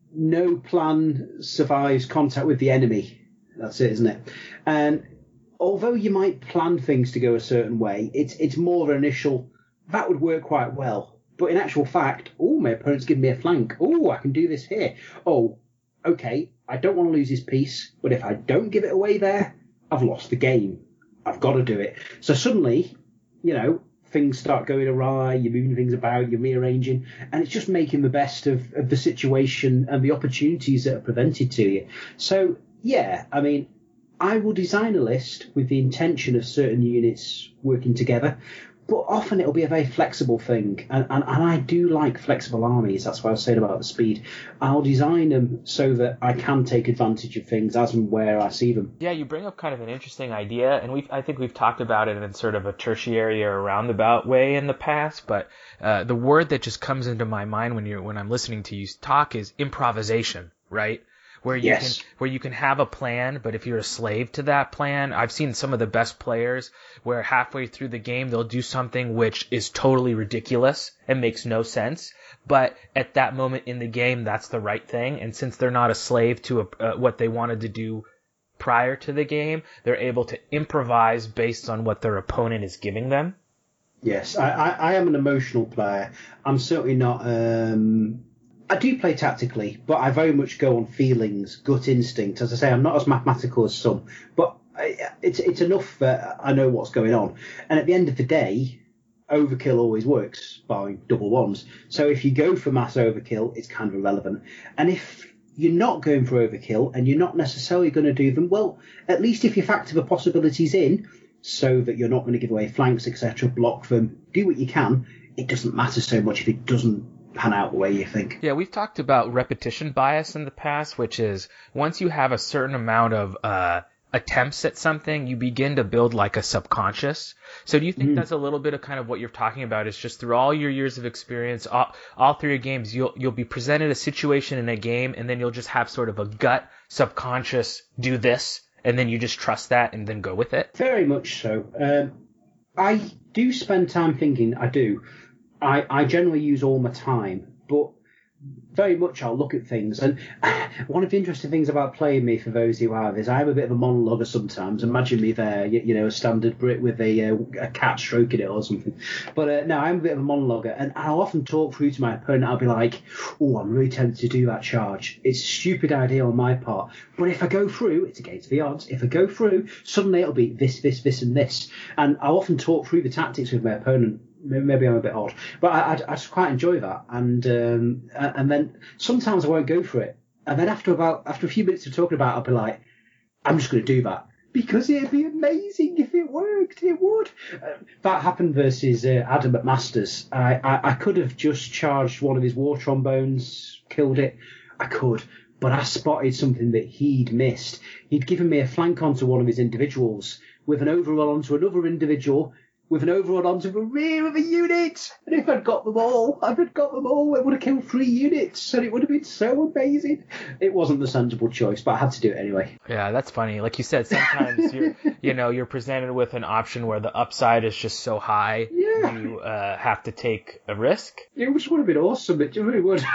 no plan survives contact with the enemy. That's it, isn't it? And although you might plan things to go a certain way, it's it's more of an initial. That would work quite well. But in actual fact, oh, my opponent's giving me a flank. Oh, I can do this here. Oh, okay, I don't want to lose this piece, but if I don't give it away there, I've lost the game. I've got to do it. So suddenly, you know, things start going awry, you're moving things about, you're rearranging, and it's just making the best of, of the situation and the opportunities that are presented to you. So, yeah, I mean, I will design a list with the intention of certain units working together, but often it'll be a very flexible thing, and, and, and I do like flexible armies. That's what I was saying about the speed. I'll design them so that I can take advantage of things as and where I see them. Yeah, you bring up kind of an interesting idea, and we I think we've talked about it in sort of a tertiary or roundabout way in the past, but uh, the word that just comes into my mind when you're when I'm listening to you talk is improvisation, right? Where you yes. can where you can have a plan, but if you're a slave to that plan, I've seen some of the best players where halfway through the game they'll do something which is totally ridiculous and makes no sense, but at that moment in the game that's the right thing, and since they're not a slave to a, uh, what they wanted to do prior to the game, they're able to improvise based on what their opponent is giving them. Yes, I, I, I am an emotional player. I'm certainly not... Um... I do play tactically, but I very much go on feelings, gut instinct. As I say, I'm not as mathematical as some, but it's it's enough that I know what's going on. And at the end of the day, overkill always works, barring double ones. So if you go for mass overkill, it's kind of irrelevant. And if you're not going for overkill and you're not necessarily going to do them, well, at least if you factor the possibilities in, so that you're not going to give away flanks, et cetera, block them, do what you can, it doesn't matter so much if it doesn't pan out the way you think. Yeah, we've talked about repetition bias in the past, which is once you have a certain amount of uh, attempts at something, you begin to build like a subconscious. So do you think mm. that's a little bit of kind of what you're talking about? Is just through all your years of experience, all, all through your games, you'll you'll be presented a situation in a game, and then you'll just have sort of a gut subconscious do this, and then you just trust that and then go with it? Very much so. Um, I do spend time thinking, I do. I, I generally use all my time, but very much I'll look at things. And one of the interesting things about playing me, for those who have, is I have a bit of a monologuer sometimes. Imagine me there, you, you know, a standard Brit with a, uh, a cat stroking it or something. But uh, no, I'm a bit of a monologuer, and I'll often talk through to my opponent. I'll be like, oh, I'm really tempted to do that charge. It's a stupid idea on my part. But if I go through, it's against the odds. If I go through, suddenly it'll be this, this, this, and this. And I'll often talk through the tactics with my opponent. Maybe I'm a bit odd, but I, I, I just quite enjoy that. And um, and then sometimes I won't go for it, and then after about after a few minutes of talking about it, I'll be like, I'm just going to do that because it'd be amazing if it worked. It would. Uh, that happened versus uh, Adam at Masters. I, I I could have just charged one of his war trombones, killed it. I could. But I spotted something that he'd missed. He'd given me a flank onto one of his individuals with an overrun onto another individual, with an overrun onto the rear of a unit. And if I'd got them all, if I'd got them all, it would have killed three units, and it would have been so amazing. It wasn't the sensible choice, but I had to do it anyway. Yeah, that's funny. Like you said, sometimes you're, you know, you're presented with an option where the upside is just so high, yeah. you uh, have to take a risk. It just would have been awesome. It really would.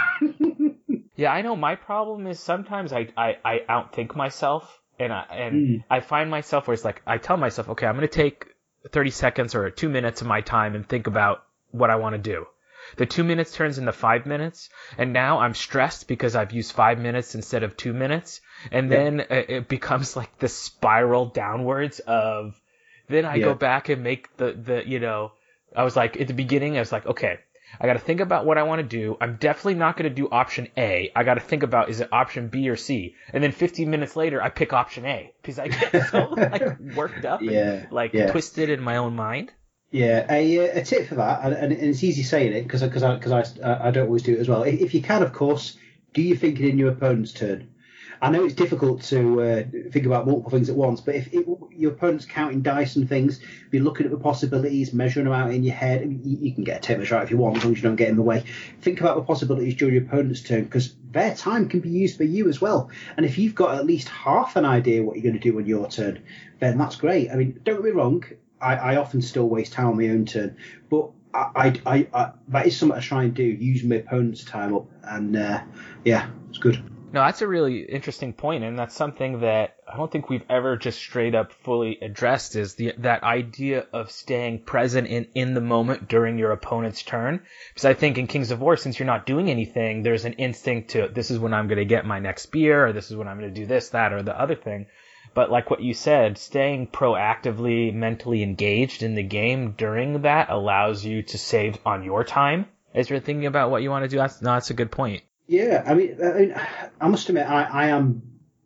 Yeah, I know. My problem is sometimes I, I, I outthink myself, and I, and mm. I find myself where it's like, I tell myself, okay, I'm going to take thirty seconds or two minutes of my time and think about what I want to do. The two minutes turns into five minutes, and now I'm stressed because I've used five minutes instead of two minutes, and then yeah. it becomes like this spiral downwards of, then I yeah. go back and make the, the, you know, I was like, at the beginning, I was like, okay, I got to think about what I want to do. I'm definitely not going to do option A. I got to think about, is it option B or C? And then fifteen minutes later, I pick option A because I get so like worked up yeah, and like yeah. twisted in my own mind. Yeah, a, a tip for that, and, and it's easy saying it because because I, cause I, I don't always do it as well. If, if you can, of course, do your thinking in your opponent's turn. I know it's difficult to uh, think about multiple things at once, but if it, your opponent's counting dice and things, be looking at the possibilities, measuring them out in your head. You, you can get a tape measure out if you want, as long as you don't get in the way. Think about the possibilities during your opponent's turn, because their time can be used for you as well. And if you've got at least half an idea what you're going to do on your turn, then that's great. I mean, don't get me wrong, I, I often still waste time on my own turn, but I, I, I, I that is something I try and do, use my opponent's time up, and uh, yeah, it's good. No, that's a really interesting point, and that's something that I don't think we've ever just straight up fully addressed, is the that idea of staying present in, in the moment during your opponent's turn. Because I think in Kings of War, since you're not doing anything, there's an instinct to, this is when I'm going to get my next spear, or this is when I'm going to do this, that, or the other thing. But like what you said, staying proactively mentally engaged in the game during that allows you to save on your time as you're thinking about what you want to do. That's, no, that's a good point. Yeah, I mean, I, mean, I must admit, I, I am,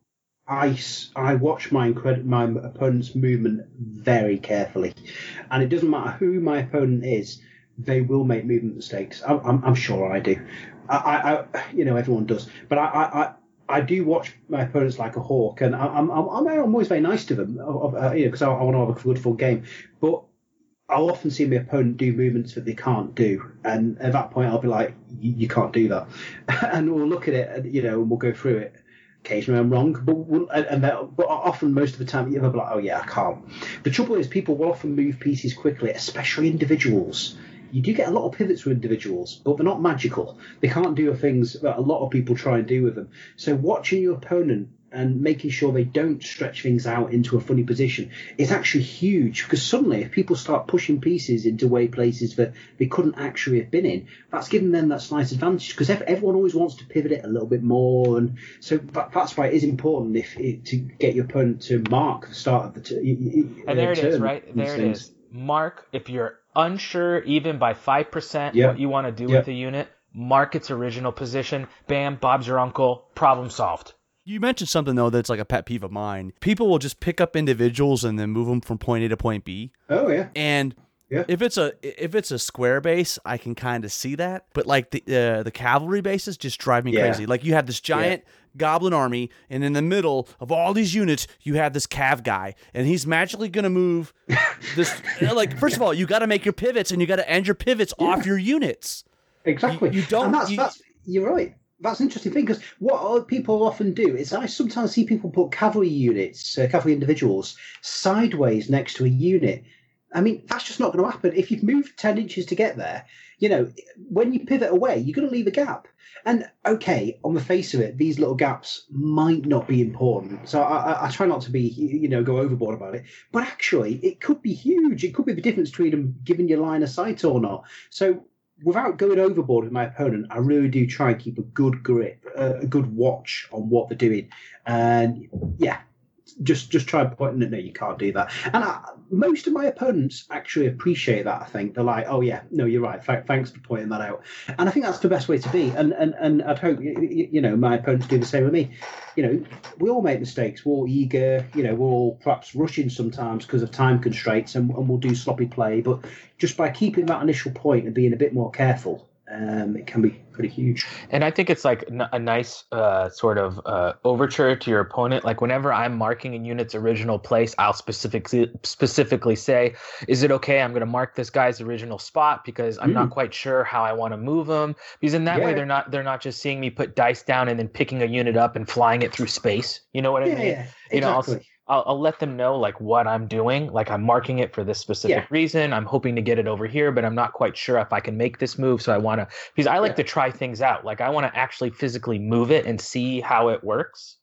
I, I watch my incred- my opponent's movement very carefully, and it doesn't matter who my opponent is, they will make movement mistakes. I'm, I'm, I'm sure I do. I, I, you know, everyone does, but I, I, I do watch my opponents like a hawk, and I'm, I'm, I'm, I'm always very nice to them, uh, you know, because I, I want to have a good full game, but I'll often see my opponent do movements that they can't do, and at that point I'll be like, you can't do that, and we'll look at it, and, you know, and we'll go through it. Occasionally I'm wrong, but we'll, and that, but often most of the time you'll be like, oh yeah, I can't. The trouble is, people will often move pieces quickly, especially individuals. You do get a lot of pivots with individuals, but they're not magical. They can't do things that a lot of people try and do with them. So watching your opponent and making sure they don't stretch things out into a funny position is actually huge, because suddenly if people start pushing pieces into way places that they couldn't actually have been in, that's giving them that slight advantage, because everyone always wants to pivot it a little bit more, and so that, that's why it is important if it, to get your opponent to mark the start of the turn. And there it is, right? There it is. Mark, if you're unsure even by five percent yep. what you want to do yep. with the unit, mark its original position. Bam, Bob's your uncle. Problem solved. You mentioned something, though, that's like a pet peeve of mine. People will just pick up individuals and then move them from point A to point B. Oh, yeah. And yeah. if it's a if it's a square base, I can kind of see that. But like the uh, the cavalry bases just drive me yeah. crazy. Like you have this giant yeah. goblin army, and in the middle of all these units, you have this cav guy, and he's magically going to move this. Like, first of all, you got to make your pivots, and you got to end your pivots yeah. off your units. Exactly. You, you don't. And that's, you, that's, you're right. That's an interesting thing, because what people often do is I sometimes see people put cavalry units, uh, cavalry individuals, sideways next to a unit. I mean, that's just not going to happen. If you've moved ten inches to get there, you know, when you pivot away, you're going to leave a gap. And, okay, on the face of it, these little gaps might not be important. So I, I, I try not to be, you know, go overboard about it. But actually, it could be huge. It could be the difference between them giving you line of sight or not. So without going overboard with my opponent, I really do try and keep a good grip, uh, a good watch on what they're doing. And, yeah, just just try and point, no, no, you can't do that. And I, most of my opponents actually appreciate that, I think. They're like, oh, yeah, no, you're right. Th- thanks for pointing that out. And I think that's the best way to be. And and, and I'd hope, you, you know, my opponents do the same with me. You know, we all make mistakes. We're all eager. You know, we're all perhaps rushing sometimes because of time constraints, and, and we'll do sloppy play. But just by keeping that initial point and being a bit more careful, Um, it can be pretty huge. And I think it's like a nice uh, sort of uh, overture to your opponent. Like whenever I'm marking a unit's original place, I'll specifically specifically say, is it okay? I'm going to mark this guy's original spot because I'm mm. not quite sure how I want to move him. Because in that yeah. way, they're not they're not just seeing me put dice down and then picking a unit up and flying it through space. You know what I yeah, mean? Yeah, you know, exactly. I'll, I'll, I'll let them know like what I'm doing. Like I'm marking it for this specific yeah. reason. I'm hoping to get it over here, but I'm not quite sure if I can make this move. So I want to, because I like yeah. to try things out. Like I want to actually physically move it and see how it works.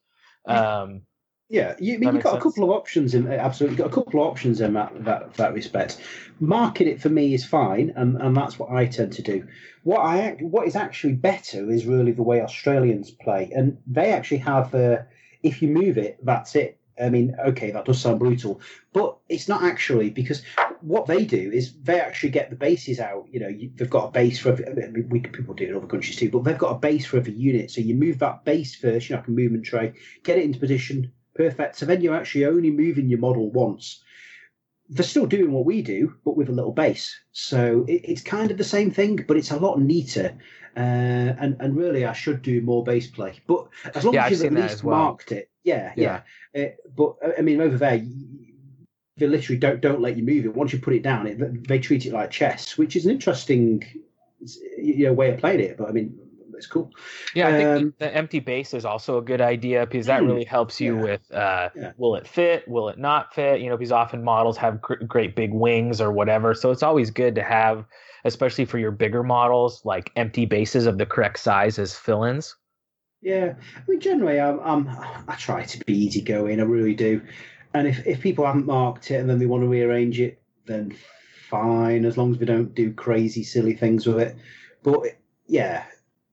Um, yeah, you, I mean, you've got sense? a couple of options in absolutely got a couple of options in that that, that respect. Marking it for me is fine, and, and that's what I tend to do. What I what is actually better is really the way Australians play, and they actually have. Uh, if you move it, that's it. I mean, okay, that does sound brutal, but it's not actually, because what they do is they actually get the bases out. You know, you, they've got a base for every, I mean, we people do it in other countries too, but they've got a base for every unit. So you move that base first, you know, like a movement tray, get it into position, perfect. So then you're actually only moving your model once. They're still doing what we do, but with a little base. So it, it's kind of the same thing, but it's a lot neater. Uh, and and really, I should do more base play. But as long yeah, as you've at least well. marked it, yeah, yeah. yeah. Uh, but I mean, over there, they literally don't don't let you move it. Once you put it down, it, they treat it like chess, which is an interesting, you know, way of playing it. But I mean, it's cool. Yeah, I think Um, the, the empty base is also a good idea because that Mm, really helps you yeah, with uh, yeah. will it fit, will it not fit? You know, because often models have gr- great big wings or whatever, so it's always good to have, especially for your bigger models, like empty bases of the correct size as fill-ins. Yeah, I mean, generally, I'm, I'm I try to be easygoing. I really do. And if, if people haven't marked it and then they want to rearrange it, then fine, as long as we don't do crazy, silly things with it. But yeah,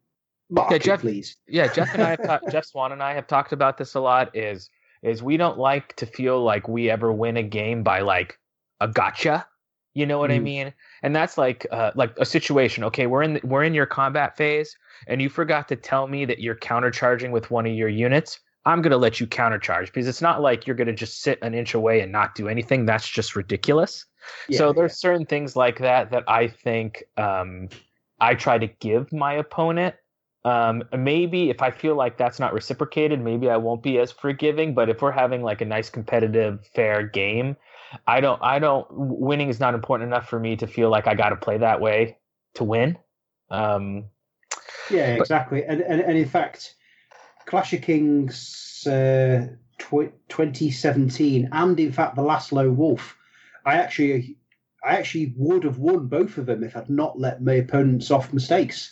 mark Yeah, it, Jeff- please. Yeah, Jeff and I have ta- Jeff Swan and I have talked about this a lot. Is is we don't like to feel like we ever win a game by like a gotcha. You know what I Mm. mean? And that's like uh, like a situation. Okay, we're in the, we're in your combat phase, and you forgot to tell me that you're countercharging with one of your units. I'm gonna let you countercharge because it's not like you're gonna just sit an inch away and not do anything. That's just ridiculous. Yeah, so there's certain things like that that I think um, I try to give my opponent. Um, maybe if I feel like that's not reciprocated, maybe I won't be as forgiving. But if we're having like a nice competitive, fair game, I don't, I don't, winning is not important enough for me to feel like I got to play that way to win. Um, yeah, but- exactly. And, and and in fact, Clash of Kings uh, tw- twenty seventeen, and in fact the last Lone Wolf, I actually, I actually would have won both of them if I'd not let my opponents off mistakes.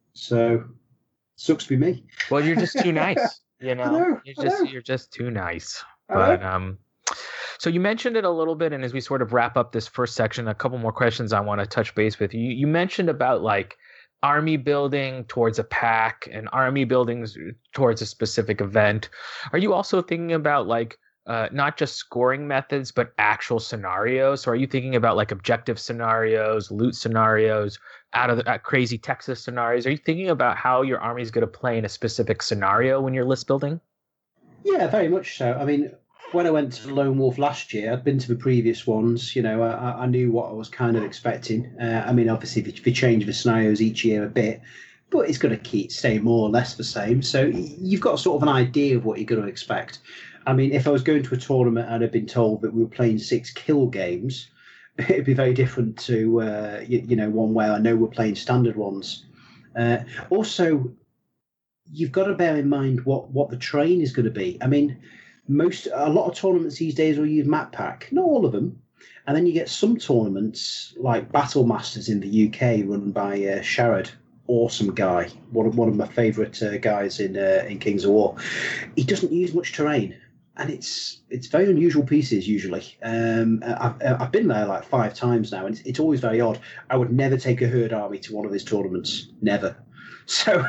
So. Sucks to be me. well, you're just too nice, you know. know, you're I just, know. you're just too nice. I But know. um, so you mentioned it a little bit, and as we sort of wrap up this first section, a couple more questions I want to touch base with you. You mentioned about like army building towards a pack and army buildings towards a specific event. Are you also thinking about like uh, not just scoring methods, but actual scenarios? So are you thinking about like objective scenarios, loot scenarios, out of the uh, crazy Texas scenarios? Are you thinking about how your army is going to play in a specific scenario when you're list building? Yeah, very much so. I mean, when I went to Lone Wolf last year, I'd been to the previous ones. You know, I, I knew what I was kind of expecting. Uh, I mean, obviously, they, they change the scenarios each year a bit, but it's going to keep stay more or less the same. So you've got sort of an idea of what you're going to expect. I mean, if I was going to a tournament and I'd been told that we were playing six kill games, it'd be very different to uh, you, you know one where I know we're playing standard ones. Uh, also, you've got to bear in mind what, what the terrain is going to be. I mean, most a lot of tournaments these days will use map pack, not all of them, and then you get some tournaments like Battle Masters in the U K run by uh, Sharad. Awesome guy, one of one of my favourite uh, guys in uh, in Kings of War. He doesn't use much terrain. And it's it's very unusual pieces usually. Um, I've, I've been there like five times now, and it's, it's always very odd. I would never take a herd army to one of his tournaments, never. So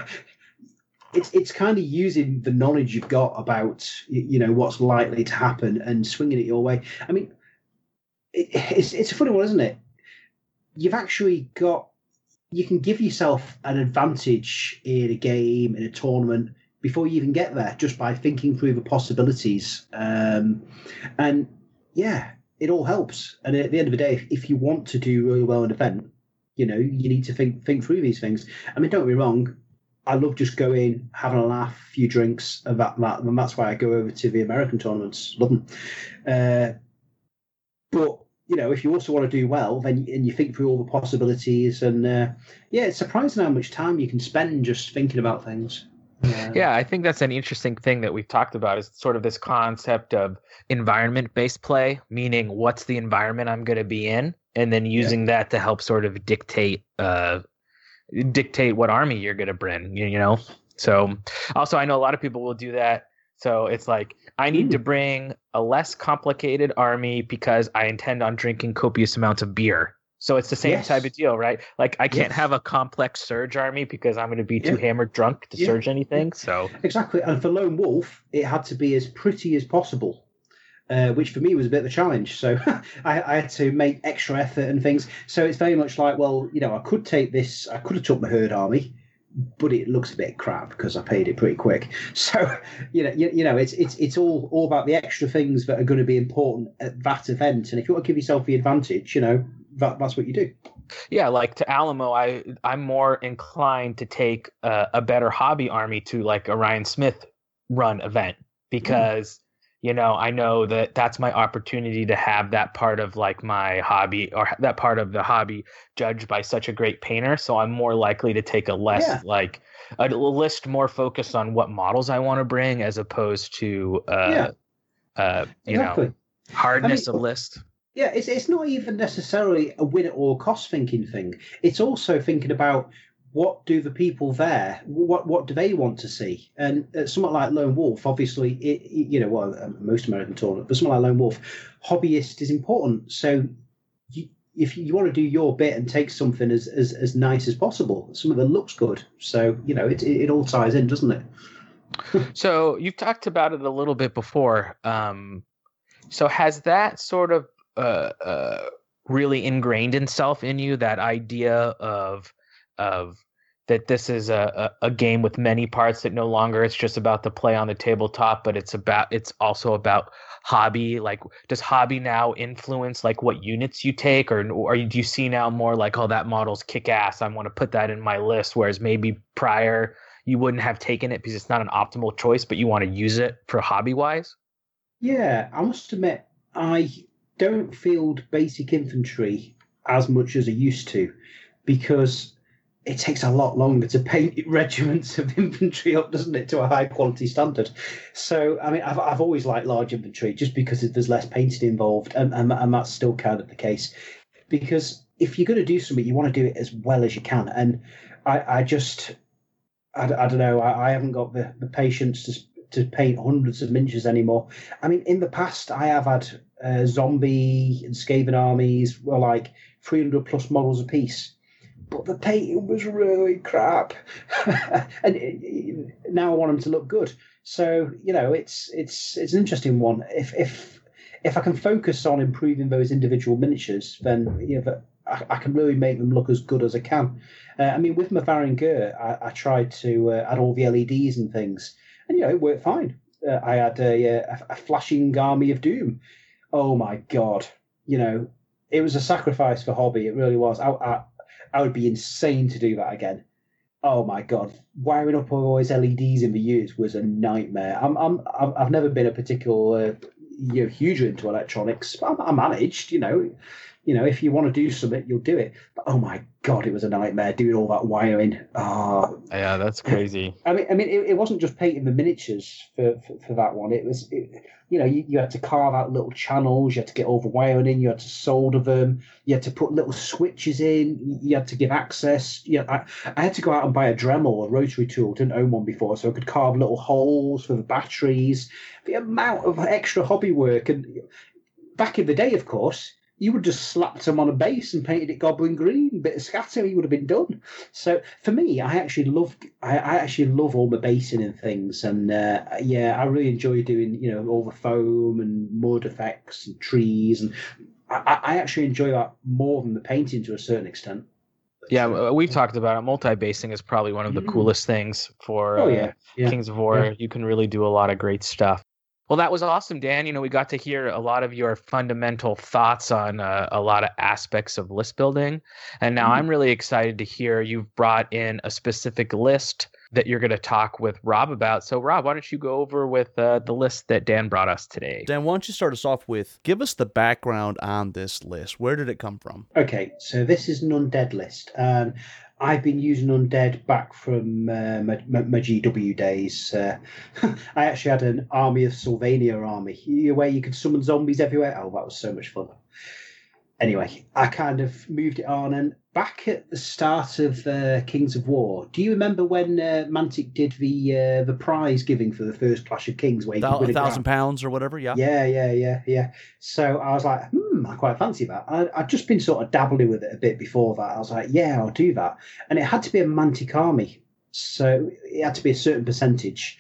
it's it's kind of using the knowledge you've got about you know what's likely to happen and swinging it your way. I mean, it, it's it's a funny one, isn't it? You've actually got you can give yourself an advantage in a game in a tournament before you even get there, just by thinking through the possibilities. Um, and yeah, it all helps. And at the end of the day, if, if you want to do really well in an event, you know, you need to think think through these things. I mean, don't get me wrong, I love just going, having a laugh, a few drinks, and that, that and that's why I go over to the American tournaments. Love them. Uh, but you know, if you also want to do well, then and you think through all the possibilities, and uh, yeah, it's surprising how much time you can spend just thinking about things. Yeah. Yeah, I think that's an interesting thing that we've talked about is sort of this concept of environment-based play, meaning what's the environment I'm going to be in, and then using yeah. that to help sort of dictate uh, dictate what army you're going to bring, you, you know? So also, I know a lot of people will do that. So it's like, I need mm. to bring a less complicated army because I intend on drinking copious amounts of beer. So it's the same yes. type of deal, right? Like I can't yes. have a complex surge army because I'm going to be too yeah. hammered drunk to yeah. surge anything. So exactly. And for Lone Wolf, it had to be as pretty as possible. uh, which for me was a bit of a challenge. So I, I had to make extra effort and things. So it's very much like, well, you know, I could take this, I could have took my herd army, but it looks a bit crap because I paid it pretty quick. So, you know, you, you know, it's it's it's all all about the extra things that are going to be important at that event. And if you want to give yourself the advantage, you know, that that's what you do. Yeah, like to Alamo, I I'm more inclined to take a, a better hobby army to like a Ryan Smith run event because. Mm. You know, I know that that's my opportunity to have that part of like my hobby or that part of the hobby judged by such a great painter. So I'm more likely to take a less yeah. like a list more focused on what models I want to bring as opposed to, uh, yeah. uh, you exactly. know, hardness I mean, of list. Yeah, it's it's not even necessarily a win at all cost thinking thing. It's also thinking about what do the people there, what what do they want to see? And uh, something like Lone Wolf, obviously, it, it, you know, well, most American tournament, but something like Lone Wolf, hobbyist is important. So you, if you want to do your bit and take something as, as, as nice as possible, something that looks good. So, you know, it, it, it all ties in, doesn't it? So you've talked about it a little bit before. Um, so has that sort of uh, uh, really ingrained itself in you, that idea of of that this is a, a, a game with many parts, that no longer it's just about the play on the tabletop, but it's about it's also about hobby? Like, does hobby now influence like what units you take, or or do you see now more like, oh, that model's kick ass, I want to put that in my list, whereas maybe prior you wouldn't have taken it because it's not an optimal choice, but you want to use it for hobby wise? Yeah, I must admit, I don't field basic infantry as much as I used to, because it takes a lot longer to paint regiments of infantry up, doesn't it, to a high quality standard? So, I mean, I've I've always liked large infantry just because there's less painting involved, and, and, and that's still kind of the case. Because if you're going to do something, you want to do it as well as you can. And I, I just, I, I don't know, I, I haven't got the, the patience to to paint hundreds of miniatures anymore. I mean, in the past, I have had uh, zombie and Skaven armies were like three hundred plus models a piece. But the painting was really crap, and it, it, now I want them to look good. So you know, it's it's it's an interesting one. If if if I can focus on improving those individual miniatures, then you know, I, I can really make them look as good as I can. Uh, I mean, with my Varan Gur, I, I tried to uh, add all the L E Ds and things, and you know, it worked fine. Uh, I had a, a, a flashing army of doom. Oh my god! You know, it was a sacrifice for hobby. It really was. I, I, I would be insane to do that again. Oh my god, wiring up all those L E Ds in the units was a nightmare. I'm, I'm, I've never been a particular, uh, you know, huge into electronics. But I managed, you know, you know, if you want to do something, you'll do it. But oh my god, it was a nightmare doing all that wiring. Oh, yeah, that's crazy. I mean, I mean, it, it wasn't just painting the miniatures for, for, for that one. It was, it, you know, you, you had to carve out little channels. You had to get all the wiring in. You had to solder them. You had to put little switches in. You had to give access. Yeah, I, I had to go out and buy a Dremel, a rotary tool. Didn't own one before, so I could carve little holes for the batteries. The amount of extra hobby work, and back in the day, of course, you would just slapped them on a base and painted it goblin green, bit of scatter, you would have been done. So for me, I actually love, I, I actually love all the basing and things, and uh, yeah, I really enjoy doing, you know, all the foam and mud effects and trees, and I, I actually enjoy that more than the painting to a certain extent. Yeah, we've talked about it. Multi-basing is probably one of the mm. coolest things for oh, yeah. Yeah. Uh, Kings of War. Yeah. You can really do a lot of great stuff. Well, that was awesome, Dan. You know, we got to hear a lot of your fundamental thoughts on uh, a lot of aspects of list building. And now mm-hmm. I'm really excited to hear you've brought in a specific list that you're going to talk with Rob about. So, Rob, why don't you go over with uh, the list that Dan brought us today? Dan, why don't you start us off with, give us the background on this list. Where did it come from? Okay, so this is an undead list. Um, I've been using undead back from uh, my, my, my G W days. Uh, I actually had an Army of Sylvania army where you could summon zombies everywhere. Oh, that was so much fun. Anyway, I kind of moved it on, and back at the start of uh, Kings of War, do you remember when uh, Mantic did the uh, the prize giving for the first Clash of Kings? Where you Th- a thousand pounds or whatever, yeah? Yeah, yeah, yeah, yeah. So I was like, hmm, I quite fancy that. I, I'd just been sort of dabbling with it a bit before that. I was like, yeah, I'll do that. And it had to be a Mantic army, so it had to be a certain percentage.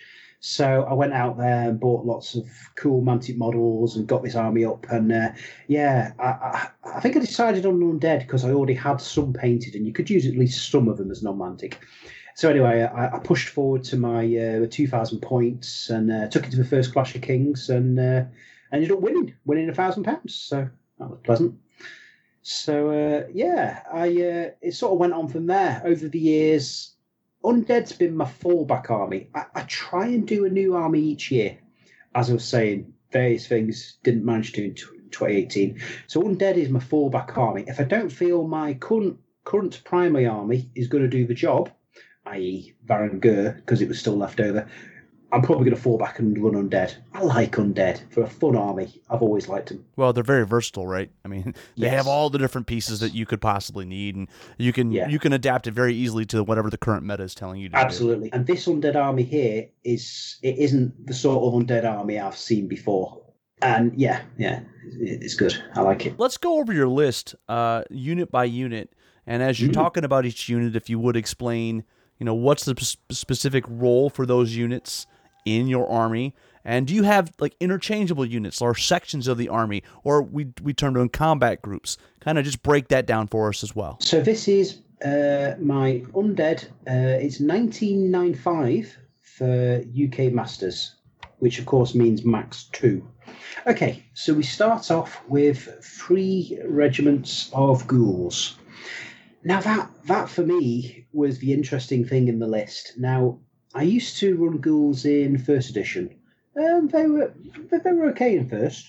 So I went out there and bought lots of cool Mantic models and got this army up. And uh, yeah, I, I, I think I decided on Undead because I already had some painted, and you could use at least some of them as non-Mantic. So anyway, I, I pushed forward to my uh, two thousand points and uh, took it to the first Clash of Kings and uh, ended up winning, winning a thousand pounds. So that was pleasant. So uh, yeah, I uh, it sort of went on from there over the years. Undead's been my fallback army. I, I try and do a new army each year. As I was saying, various things didn't manage to do in twenty eighteen. So Undead is my fallback army. If I don't feel my current current primary army is going to do the job, that is. Varangur, because it was still left over, I'm probably going to fall back and run Undead. I like Undead. For a fun army, I've always liked them. Well, they're very versatile, right? I mean, they yes. have all the different pieces that you could possibly need, and you can yeah. you can adapt it very easily to whatever the current meta is telling you to Absolutely. do. And this Undead army here, is it isn't the sort of Undead army I've seen before. And yeah, yeah, it's good. I like it. Let's go over your list uh, unit by unit. And as you're mm-hmm. talking about each unit, if you would explain, you know, what's the p- specific role for those units in your army, and do you have like interchangeable units or sections of the army, or we we term them combat groups? Kind of just break that down for us as well. So this is uh, my Undead. Uh, it's nineteen ninety-five for U K Masters, which of course means max two. Okay, so we start off with three regiments of ghouls. Now that that for me was the interesting thing in the list. Now, I used to run ghouls in first edition. Um, they were they were okay in first.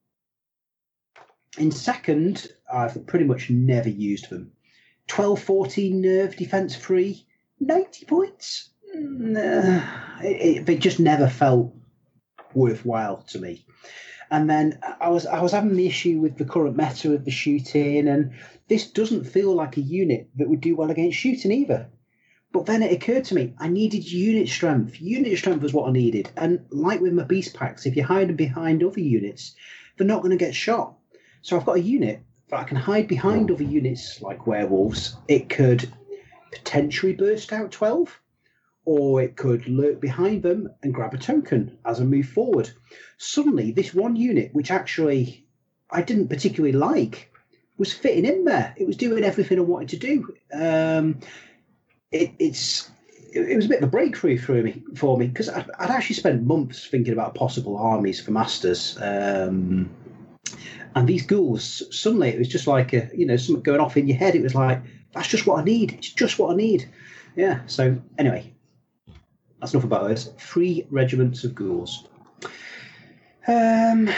In second, I've pretty much never used them. twelve fourteen nerve, defense free, ninety points. Nah, it, it, they just never felt worthwhile to me. And then I was I was having the issue with the current meta of the shooting, and this doesn't feel like a unit that would do well against shooting either. But then it occurred to me, I needed unit strength. Unit strength was what I needed. And like with my beast packs, if you hide them behind other units, they're not going to get shot. So I've got a unit that I can hide behind other units like werewolves. It could potentially burst out twelve, or it could lurk behind them and grab a token as I move forward. Suddenly, this one unit, which actually I didn't particularly like, was fitting in there. It was doing everything I wanted to do. Um... It, it's it was a bit of a breakthrough for me for me because I'd, I'd actually spent months thinking about possible armies for Masters, um, and these ghouls. Suddenly, it was just like a you know something going off in your head. It was like that's just what I need. It's just what I need. Yeah. So anyway, that's enough about those. Three regiments of ghouls. Um.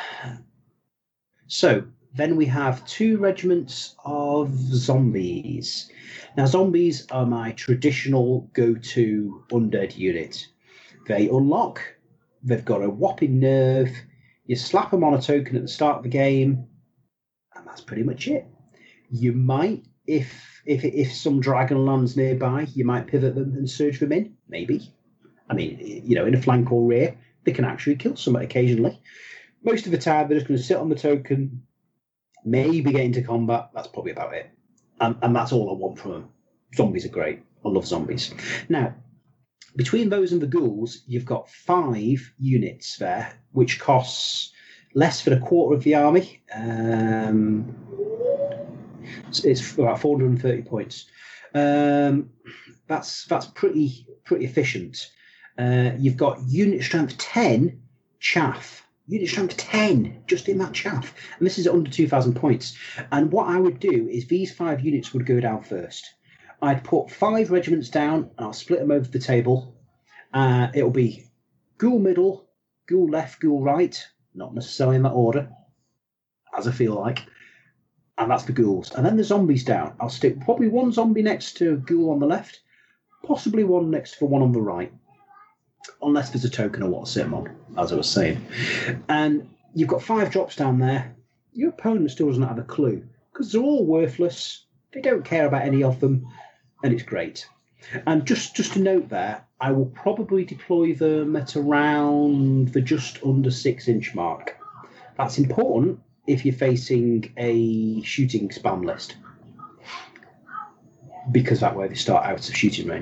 So then we have two regiments of zombies. Now, zombies are my traditional go-to undead unit. They unlock, they've got a whopping nerve, you slap them on a token at the start of the game, and that's pretty much it. You might, if if if some dragon lands nearby, you might pivot them and surge them in, maybe. I mean, you know, in a flank or rear, they can actually kill somebody occasionally. Most of the time, they're just going to sit on the token, maybe get into combat, that's probably about it. And, and that's all I want from them. Zombies are great. I love zombies. Now, between those and the ghouls, you've got five units there, which costs less than a quarter of the army. Um, it's about four hundred thirty points. Um, that's that's pretty pretty efficient. Uh, you've got unit strength ten, chaff. Unit strength ten, just in that chaff. And this is under two thousand points. And what I would do is these five units would go down first. I'd put five regiments down, and I'll split them over the table. Uh, it'll be ghoul middle, ghoul left, ghoul right. Not necessarily in that order, as I feel like. And that's the ghouls. And then the zombies down. I'll stick probably one zombie next to a ghoul on the left, possibly one next to the one on the right. Unless there's a token I want to sit them on, as I was saying. And you've got five drops down there. Your opponent still doesn't have a clue, because they're all worthless. They don't care about any of them, and it's great. And just, just to note there, I will probably deploy them at around the just under six inch mark. That's important if you're facing a shooting spam list, because that way they start out of shooting range.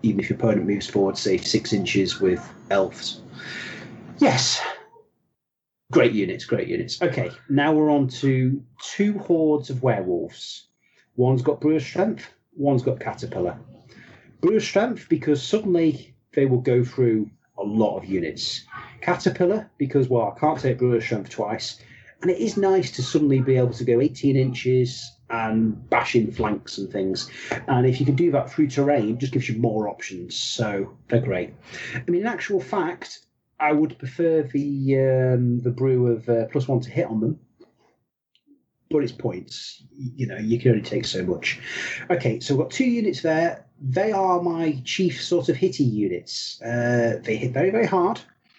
even if your opponent moves forward, say, six inches with elves. Yes. Great units, great units. Okay, now we're on to two hordes of werewolves. One's got Brewer's Strength, one's got Caterpillar. Brewer's Strength, because suddenly they will go through a lot of units. Caterpillar, because, well, I can't take Brewer's Strength twice. And it is nice to suddenly be able to go eighteen inches and bash in flanks and things. And if you can do that through terrain, it just gives you more options. So they're great. I mean, in actual fact, I would prefer the um, the brew of uh, plus one to hit on them. But it's points. You know, you can only take so much. Okay, so we've got two units there. They are my chief sort of hitty units. Uh, they hit very, very hard.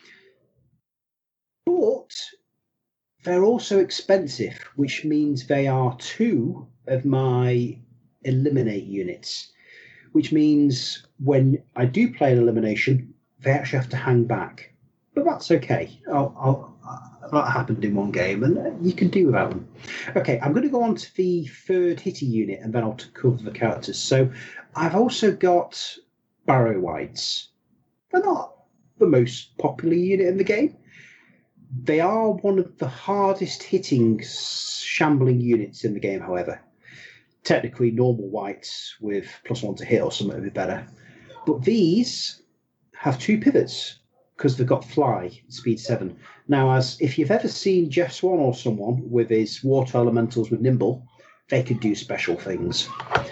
But they're also expensive, which means they are two of my eliminate units, which means when I do play an elimination, they actually have to hang back. But that's okay. I'll, I'll, that happened in one game, and you can do without them. Okay, I'm going to go on to the third hitty unit, and then I'll cover the characters. So I've also got Barrow Wights. They're not the most popular unit in the game. They are one of the hardest hitting shambling units in the game, however. Technically, normal wights with plus one to hit or something would be better. But these have two pivots because they've got fly, speed seven. Now, as if you've ever seen Jeff Swan or someone with his water elementals with nimble, they could do special things.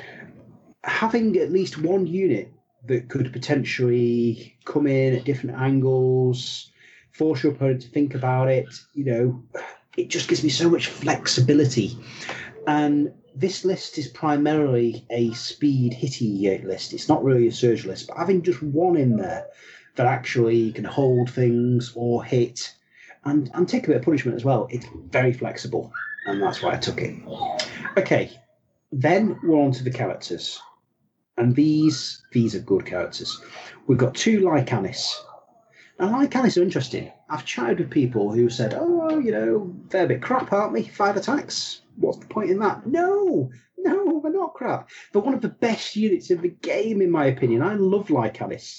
Having at least one unit that could potentially come in at different angles, force your opponent to think about it, you know, it just gives me so much flexibility. And this list is primarily a speed hitty list. It's not really a surge list, but having just one in there that actually can hold things or hit and, and take a bit of punishment as well, it's very flexible, and that's why I took it. Okay, then we're on to the characters. And these, these are good characters. We've got two Lycanis. Now, Lycanis are interesting. I've chatted with people who said, oh, you know, they're a bit crap, aren't they? Five attacks. What's the point in that? No, no, they're not crap. They're one of the best units in the game, in my opinion. I love Lycanis.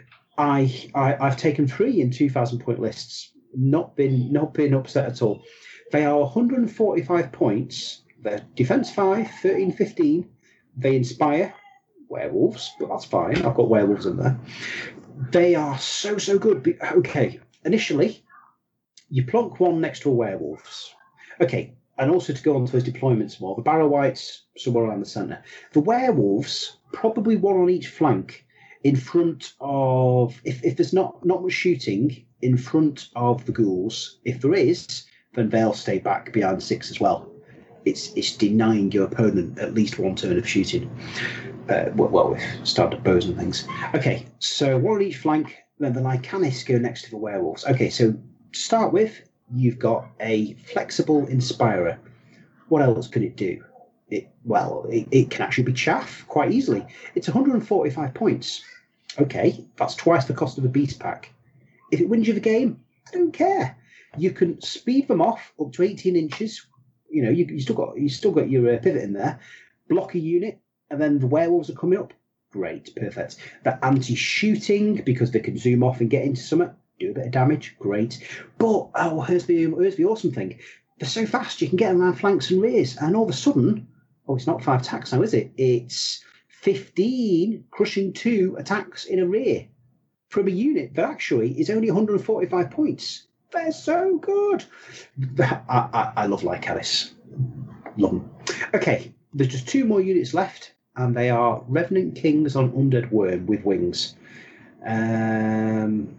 I, I, I've taken three in two thousand point lists. Not been, not been upset at all. They are one hundred forty-five points. They're defense five, thirteen, fifteen. They inspire werewolves, but that's fine. I've got werewolves in there. They are so, so good. Okay, initially, you plonk one next to a werewolves. Okay, and also to go on to those deployments more, the Barrow Wights somewhere around the centre. The werewolves, probably one on each flank, in front of, if, if there's not, not much shooting, in front of the ghouls. If there is, then they'll stay back behind six as well. It's it's denying your opponent at least one turn of shooting. Uh, well, with standard bows and things. Okay, so one on each flank, then the Lycanis go next to the werewolves. Okay, so to start with, you've got a flexible Inspirer. What else can it do? It Well, it, it can actually be chaff quite easily. It's one hundred forty-five points. Okay, that's twice the cost of a beast pack. If it wins you the game, I don't care. You can speed them off up to eighteen inches. You know, you, you still got you still got your uh, pivot in there. Block a unit, and then the werewolves are coming up. Great, perfect. They're anti-shooting because they can zoom off and get into something, do a bit of damage. Great. But oh, here's the here's the awesome thing. They're so fast you can get them around flanks and rears, and all of a sudden, oh, it's not five attacks now, is it? It's fifteen crushing two attacks in a rear from a unit that actually is only one hundred forty-five points. They're so good. I, I, I love Lycanis. Love them. Okay, there's just two more units left, and they are Revenant Kings on Undead Worm with wings. Um,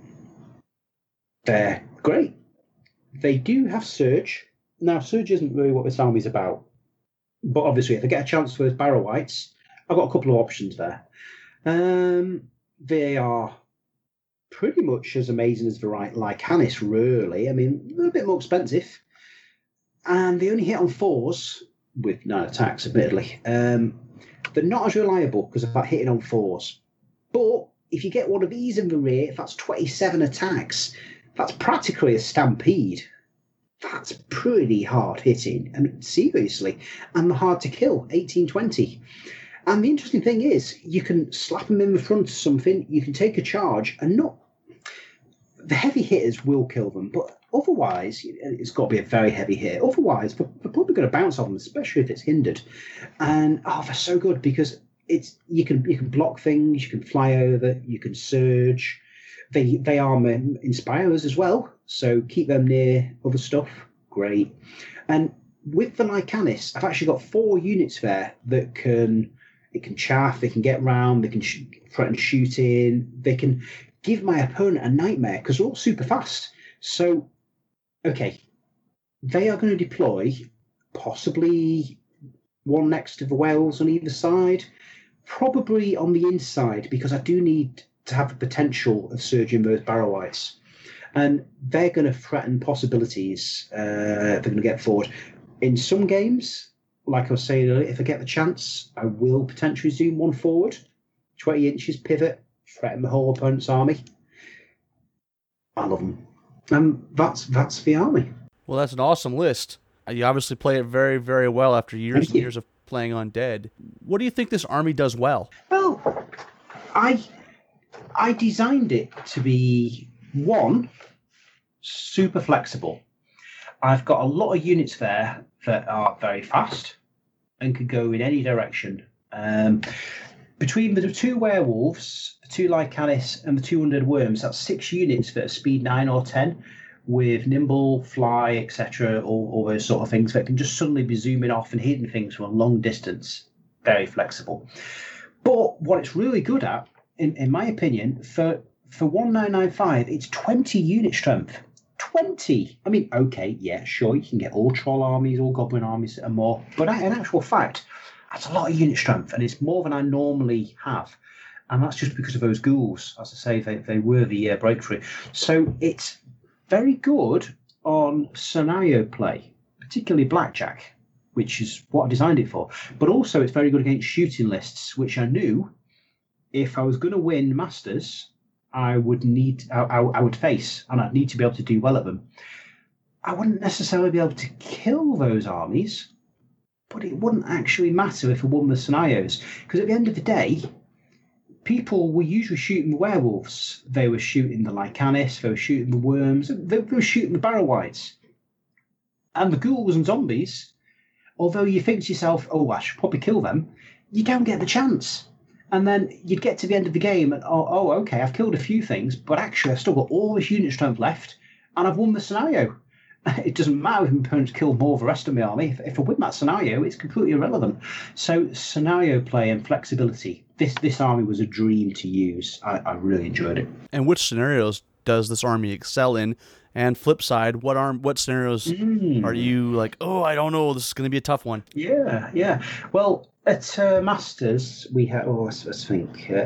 they're great. They do have Surge. Now, Surge isn't really what this army's about, but obviously, if I get a chance for those Barrow Wights, I've got a couple of options there. Um, they are pretty much as amazing as the right Lycanis, really. I mean, they're a bit more expensive. And they only hit on fours, with nine attacks, admittedly. Um, they're not as reliable because of that hitting on fours. But if you get one of these in the rear, that's twenty-seven attacks. That's practically a stampede. That's pretty hard hitting. I mean, seriously. And they're hard to kill, eighteen, twenty. And the interesting thing is, you can slap them in the front of something, you can take a charge, and not. The heavy hitters will kill them, but otherwise, it's got to be a very heavy hit. Otherwise, they're probably going to bounce off them, especially if it's hindered. And oh, they're so good because it's you can you can block things, you can fly over, you can surge. They they armor inspire us as well, so keep them near other stuff. Great. And with the Lycanis, I've actually got four units there that can it can chaff, they can get round, they can sh- threaten shooting, they can give my opponent a nightmare because they're all super fast. So, okay, they are going to deploy possibly one next to the whales on either side, probably on the inside because I do need to have the potential of surging those barrow-wights. And they're going to threaten possibilities. Uh, they're going to get forward. In some games, like I was saying earlier, if I get the chance, I will potentially zoom one forward, twenty inches, pivot, threaten the whole opponent's army. I love them. And that's that's the army. Well, that's an awesome list. You obviously play it very, very well after years Thank and you. years of playing Undead. What do you think this army does well? Well, I I designed it to be, one, super flexible. I've got a lot of units there that are very fast and can go in any direction. Um, between the two werewolves, the two Lycanis, and the two undead worms, that's six units that are speed nine or ten, with nimble, fly, et cetera, all, all those sort of things that can just suddenly be zooming off and hitting things from a long distance. Very flexible. But what it's really good at, in, in my opinion, for for one nine nine five, it's twenty unit strength. twenty! I mean, okay, yeah, sure, you can get all troll armies, all goblin armies and more, but in actual fact, that's a lot of unit strength, and it's more than I normally have. And that's just because of those ghouls. As I say, they, they were the uh, breakthrough. So it's very good on scenario play, particularly blackjack, which is what I designed it for. But also it's very good against shooting lists, which I knew if I was going to win Masters, I would need, I, I, I would face, and I'd need to be able to do well at them. I wouldn't necessarily be able to kill those armies, but it wouldn't actually matter if I won the scenarios, because at the end of the day, people were usually shooting the werewolves. They were shooting the Lycanis, they were shooting the worms, they, they were shooting the barrow-wights. And the ghouls and zombies, although you think to yourself, oh, I should probably kill them, you don't get the chance. And then you'd get to the end of the game and, oh, oh, okay, I've killed a few things, but actually I've still got all this unit strength left, and I've won the scenario. It doesn't matter if my opponent's killed more of the rest of my army. If, if I win that scenario, it's completely irrelevant. So scenario play and flexibility, this this army was a dream to use. I, I really enjoyed it. And which scenarios does this army excel in? And flip side, what arm, what scenarios mm. are you like, oh, I don't know, this is going to be a tough one? Yeah, yeah. Well, at uh, Masters, we had, oh, let's, let's think. Uh,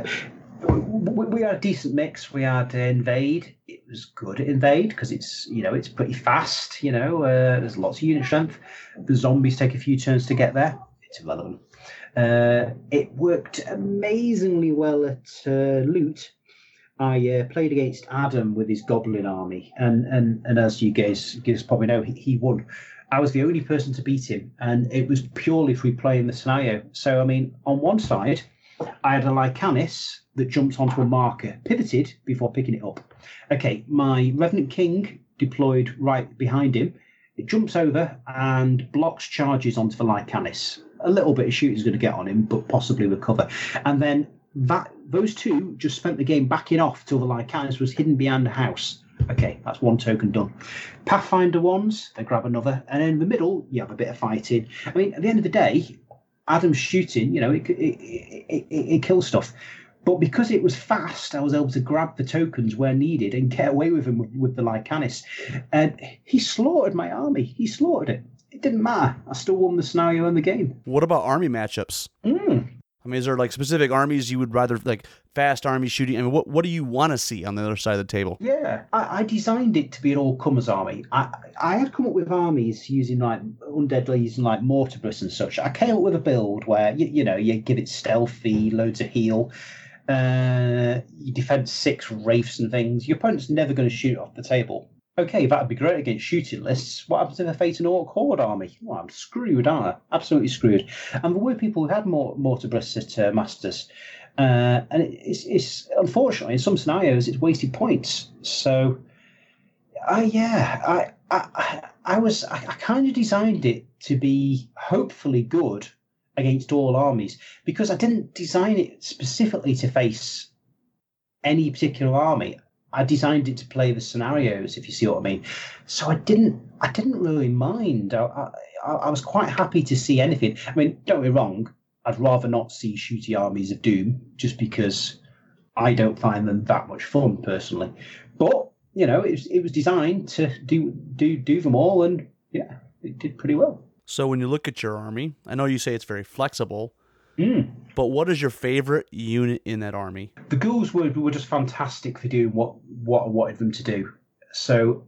we, we had a decent mix. We had uh, Invade. It was good at Invade because it's, you know, it's pretty fast, you know, uh, there's lots of unit strength. The zombies take a few turns to get there. It's irrelevant. Uh, it worked amazingly well at uh, Loot. I uh, played against Adam with his Goblin army, and, and, and as you guys, guys probably know, he, he won. I was the only person to beat him, and it was purely through playing the scenario. So, I mean, on one side, I had a Lycanis that jumps onto a marker, pivoted before picking it up. Okay, my Revenant King deployed right behind him. It jumps over and blocks charges onto the Lycanis. A little bit of shooting is going to get on him, but possibly recover. And then that those two just spent the game backing off till the Lycanis was hidden behind a house. Okay, that's one token done. Pathfinder ones, they grab another, and in the middle, you have a bit of fighting. I mean, at the end of the day, Adam's shooting, you know, it, it, it, it, it kills stuff. But because it was fast, I was able to grab the tokens where needed and get away with him with, with the Lycanis. And he slaughtered my army. He slaughtered it. It didn't matter. I still won the scenario and the game. What about army matchups? Mm. I mean, is there like specific armies you would rather, like fast army shooting? I mean, what what do you want to see on the other side of the table? Yeah, I, I designed it to be an all-comers army. I I had come up with armies using like undead, using like mortarbrus and such. I came up with a build where you, you know you give it stealthy, loads of heal, uh, you defend six wraiths and things. Your opponent's never going to shoot off the table. Okay, that'd be great against shooting lists. What happens if I face an orc horde army? Well, I'm screwed, aren't I? Absolutely screwed. And there were people who had more mortar breasts at uh, Masters. Uh, and it, it's, it's unfortunately, in some scenarios, it's wasted points. So, uh, yeah, I, I, I was, I, I kind of designed it to be hopefully good against all armies because I didn't design it specifically to face any particular army. I designed it to play the scenarios, if you see what I mean. So I didn't, I didn't really mind. I, I, I was quite happy to see anything. I mean, don't get me wrong. I'd rather not see shooty armies of Doom, just because I don't find them that much fun personally. But you know, it was, it was designed to do do do them all, and yeah, it did pretty well. So when you look at your army, I know you say it's very flexible. Mm. But what is your favorite unit in that army? The ghouls were, were just fantastic for doing what, what I wanted them to do. So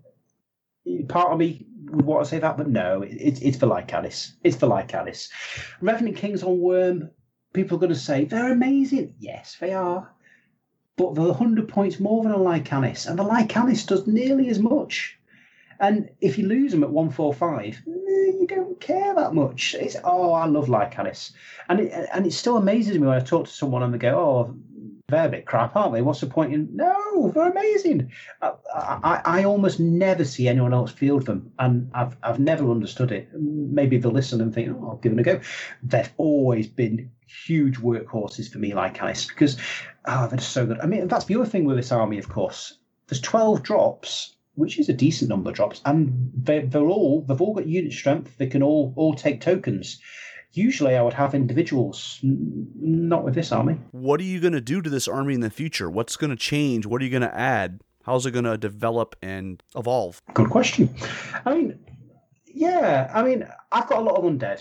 part of me would want to say that, but no, it, it's for Lycanis. It's for Lycanis. Revenant Kings on Worm, people are going to say, they're amazing. Yes, they are. But they're one hundred points more than a Lycanis, and the Lycanis does nearly as much. And if you lose them at one forty-five, you don't care that much. It's, oh, I love Lycanis. And it, and it still amazes me when I talk to someone and they go, oh, they're a bit crap, aren't they? What's the point in... No, they're amazing. I, I, I almost never see anyone else field them, and I've I've never understood it. Maybe they'll listen and think, oh, I'll give it a go. They've always been huge workhorses for me, Lycanis, because oh, they're just so good. I mean, that's the other thing with this army, of course. There's twelve drops, which is a decent number of drops, and they're, they're all they've all got unit strength. They can all all take tokens. Usually, I would have individuals, n- not with this army. What are you going to do to this army in the future? What's going to change? What are you going to add? How's it going to develop and evolve? Good question. I mean, yeah, I mean, I've got a lot of undead,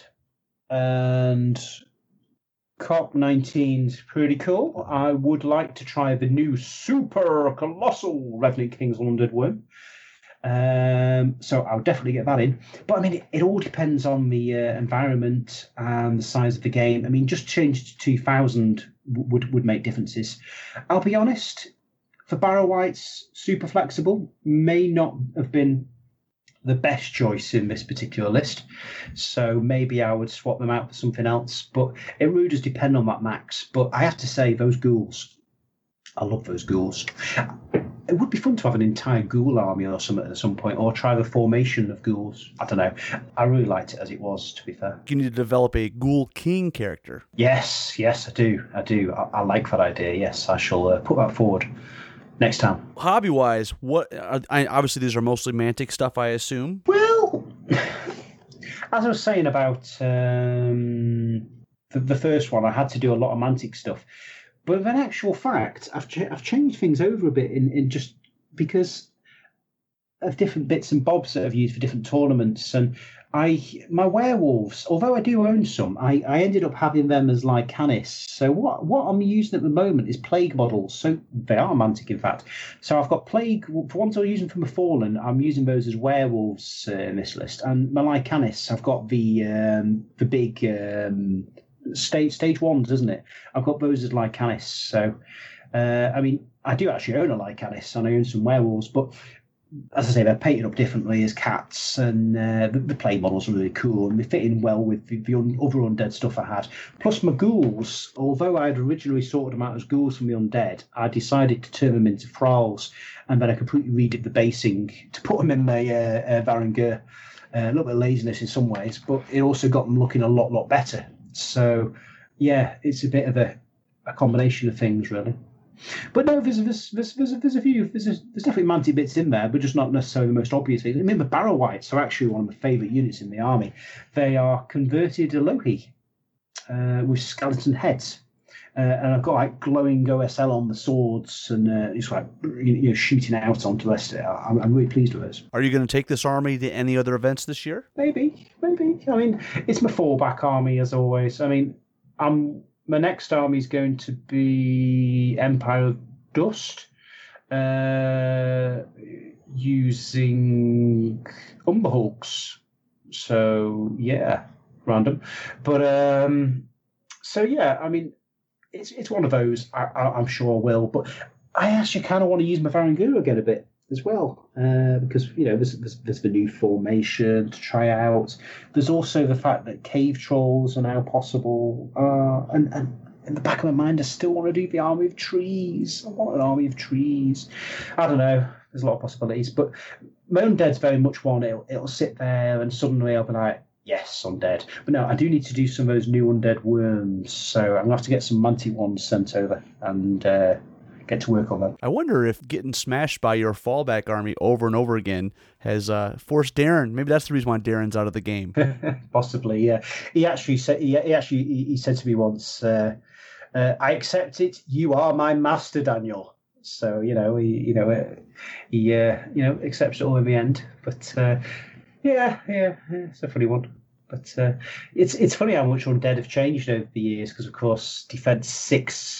and Cop nineteen's pretty cool. I would like to try the new super colossal Revenant Kings Undead Worm. Um, so I'll definitely get that in. But I mean, it, it all depends on the uh, environment and the size of the game. I mean, just change to two thousand w- would, would make differences. I'll be honest, for Barrow Whites, super flexible may not have been the best choice in this particular list. So maybe I would swap them out for something else. But it really does depend on that max. But I have to say, those ghouls, I love those ghouls. It would be fun to have an entire ghoul army or something at some point, or try the formation of ghouls. I don't know. I really liked it as it was, to be fair. You need to develop a Ghoul King character. Yes, yes, I do. I do. I, I like that idea. Yes, I shall uh, put that forward next time. Hobby-wise, what? Uh, I, obviously, these are mostly Mantic stuff, I assume. Well, as I was saying about um, the, the first one, I had to do a lot of Mantic stuff. But in actual fact, I've ch- I've changed things over a bit in, in just because of different bits and bobs that I've used for different tournaments. And I my werewolves, although I do own some, I, I ended up having them as Lycanis. So what what I'm using at the moment is plague models. So they are Mantic, in fact. So I've got plague. For ones I'm using from the Fallen, I'm using those as werewolves uh, in this list. And my Lycanis, I've got the um, the big. Um, Stage stage ones, isn't it? I've got those as Lycanis. So, uh, I mean, I do actually own a Lycanis, and I own some werewolves. But as I say, they're painted up differently as cats, and uh, the, the play models are really cool, and they fit in well with the, the un, other undead stuff I had. Plus, my ghouls, although I had originally sorted them out as ghouls from the undead, I decided to turn them into thralls, and then I completely redid the basing to put them in my uh, uh, Varangur. Uh, a little bit of laziness in some ways, but it also got them looking a lot, lot better. So, yeah, it's a bit of a, a combination of things, really. But no, there's there's there's there's, there's a few there's, a, there's definitely Mantic bits in there, but just not necessarily the most obvious things. I mean, the Barrow Whites are actually one of my favourite units in the army. They are converted Alohi uh, with skeleton heads. Uh, and I've got like glowing O S L on the swords, and uh, it's like you know shooting out onto the rest of it. I'm, I'm really pleased with those. Are you going to take this army to any other events this year? Maybe, maybe. I mean, it's my fallback army as always. I mean, I'm my next army is going to be Empire of Dust, uh, using Umberhulks. So yeah, random, but um, so yeah, I mean. It's it's one of those. I, I, I'm sure I will, but I actually kind of want to use my Varangur again a bit. as well, uh, because you know there's, there's there's the new formation to try out. There's also the fact that cave trolls are now possible, uh, and and in the back of my mind, I still want to do the army of trees. I want an army of trees. I don't know. There's a lot of possibilities, but my Undead's very much one. It'll, it'll sit there, and suddenly I'll be like, yes, Undead. But no, I do need to do some of those new Undead worms, so I'm gonna have to get some Manti ones sent over and. Uh, Get to work on that. I wonder if getting smashed by your fallback army over and over again has uh, forced Darren. Maybe that's the reason why Darren's out of the game. Possibly, yeah. He actually said. He, he actually he, he said to me once, uh, uh, "I accept it. You are my master, Daniel." So you know, he you know uh, he uh, you know accepts it all in the end. But uh, yeah, yeah, it's a funny one. But uh, it's it's funny how much Undead have changed over the years because, of course, Defense Six.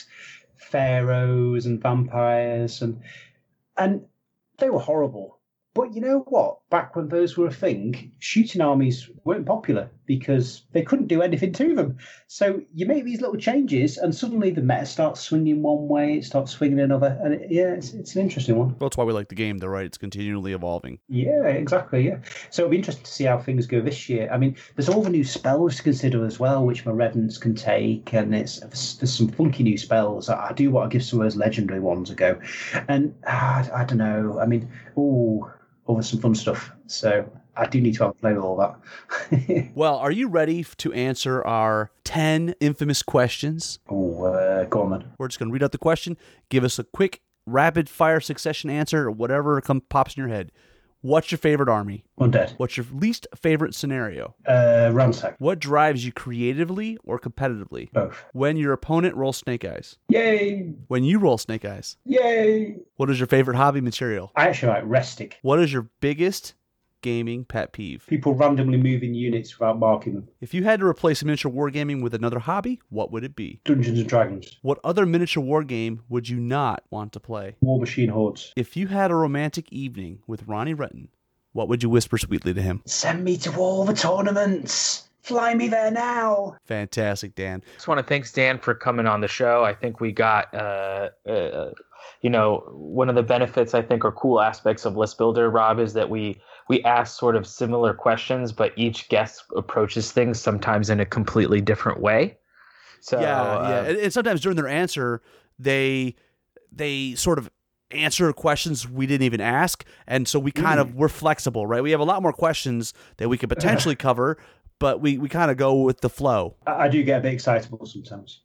Pharaohs and vampires and and they were horrible. But you know what? Back when those were a thing, shooting armies weren't popular because they couldn't do anything to them. So you make these little changes, and suddenly the meta starts swinging one way, it starts swinging another, and it, yeah, it's, it's an interesting one. Well, that's why we like the game, though, right? It's continually evolving. Yeah, exactly. Yeah. So it'll be interesting to see how things go this year. I mean, there's all the new spells to consider as well, which my Revenants can take, and it's there's some funky new spells. I, I do want to give some of those legendary ones a go, and uh, I don't know. I mean, oh. Over some fun stuff. So I do need to have a play with all that. Well, are you ready to answer our ten infamous questions? Oh, uh, go on then. We're just going to read out the question, give us a quick, rapid-fire succession answer, or whatever come, pops in your head. What's your favorite army? Undead. What's your least favorite scenario? Uh, Ransack. What drives you creatively or competitively? Both. When your opponent rolls snake eyes. Yay! When you roll snake eyes. Yay! What is your favorite hobby material? I actually like Restic. What is your biggest gaming pet peeve? People randomly moving units without marking them. If you had to replace miniature wargaming with another hobby, what would it be? Dungeons and Dragons. What other miniature wargame would you not want to play? War Machine Hordes. If you had a romantic evening with Ronnie Retton, what would you whisper sweetly to him? Send me to all the tournaments. Fly me there now. Fantastic, Dan. Just want to thank Dan for coming on the show. I think we got, uh, uh, you know, one of the benefits I think or cool aspects of List Builder, Rob, is that we we ask sort of similar questions, but each guest approaches things sometimes in a completely different way. So yeah, uh, yeah, and, and sometimes during their answer, they they sort of answer questions we didn't even ask, and so we kind mm. of we're flexible, right? We have a lot more questions that we could potentially cover, but we, we kind of go with the flow. I do get a bit excitable sometimes.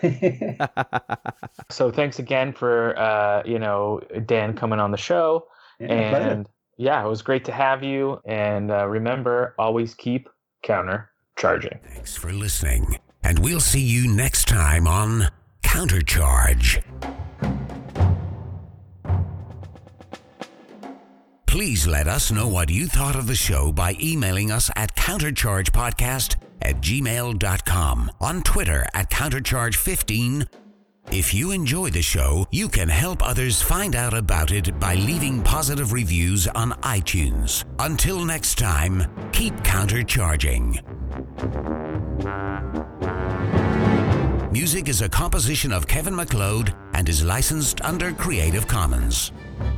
So thanks again for uh, you know Dan coming on the show, yeah, and pleasure. yeah, it was great to have you. And uh, remember, always keep counter charging. Thanks for listening, and we'll see you next time on Countercharge. Please let us know what you thought of the show by emailing us at counterchargepodcast at gmail dot com, on Twitter at countercharge fifteen. If you enjoy the show, you can help others find out about it by leaving positive reviews on iTunes. Until next time, keep countercharging. Music is a composition of Kevin MacLeod and is licensed under Creative Commons.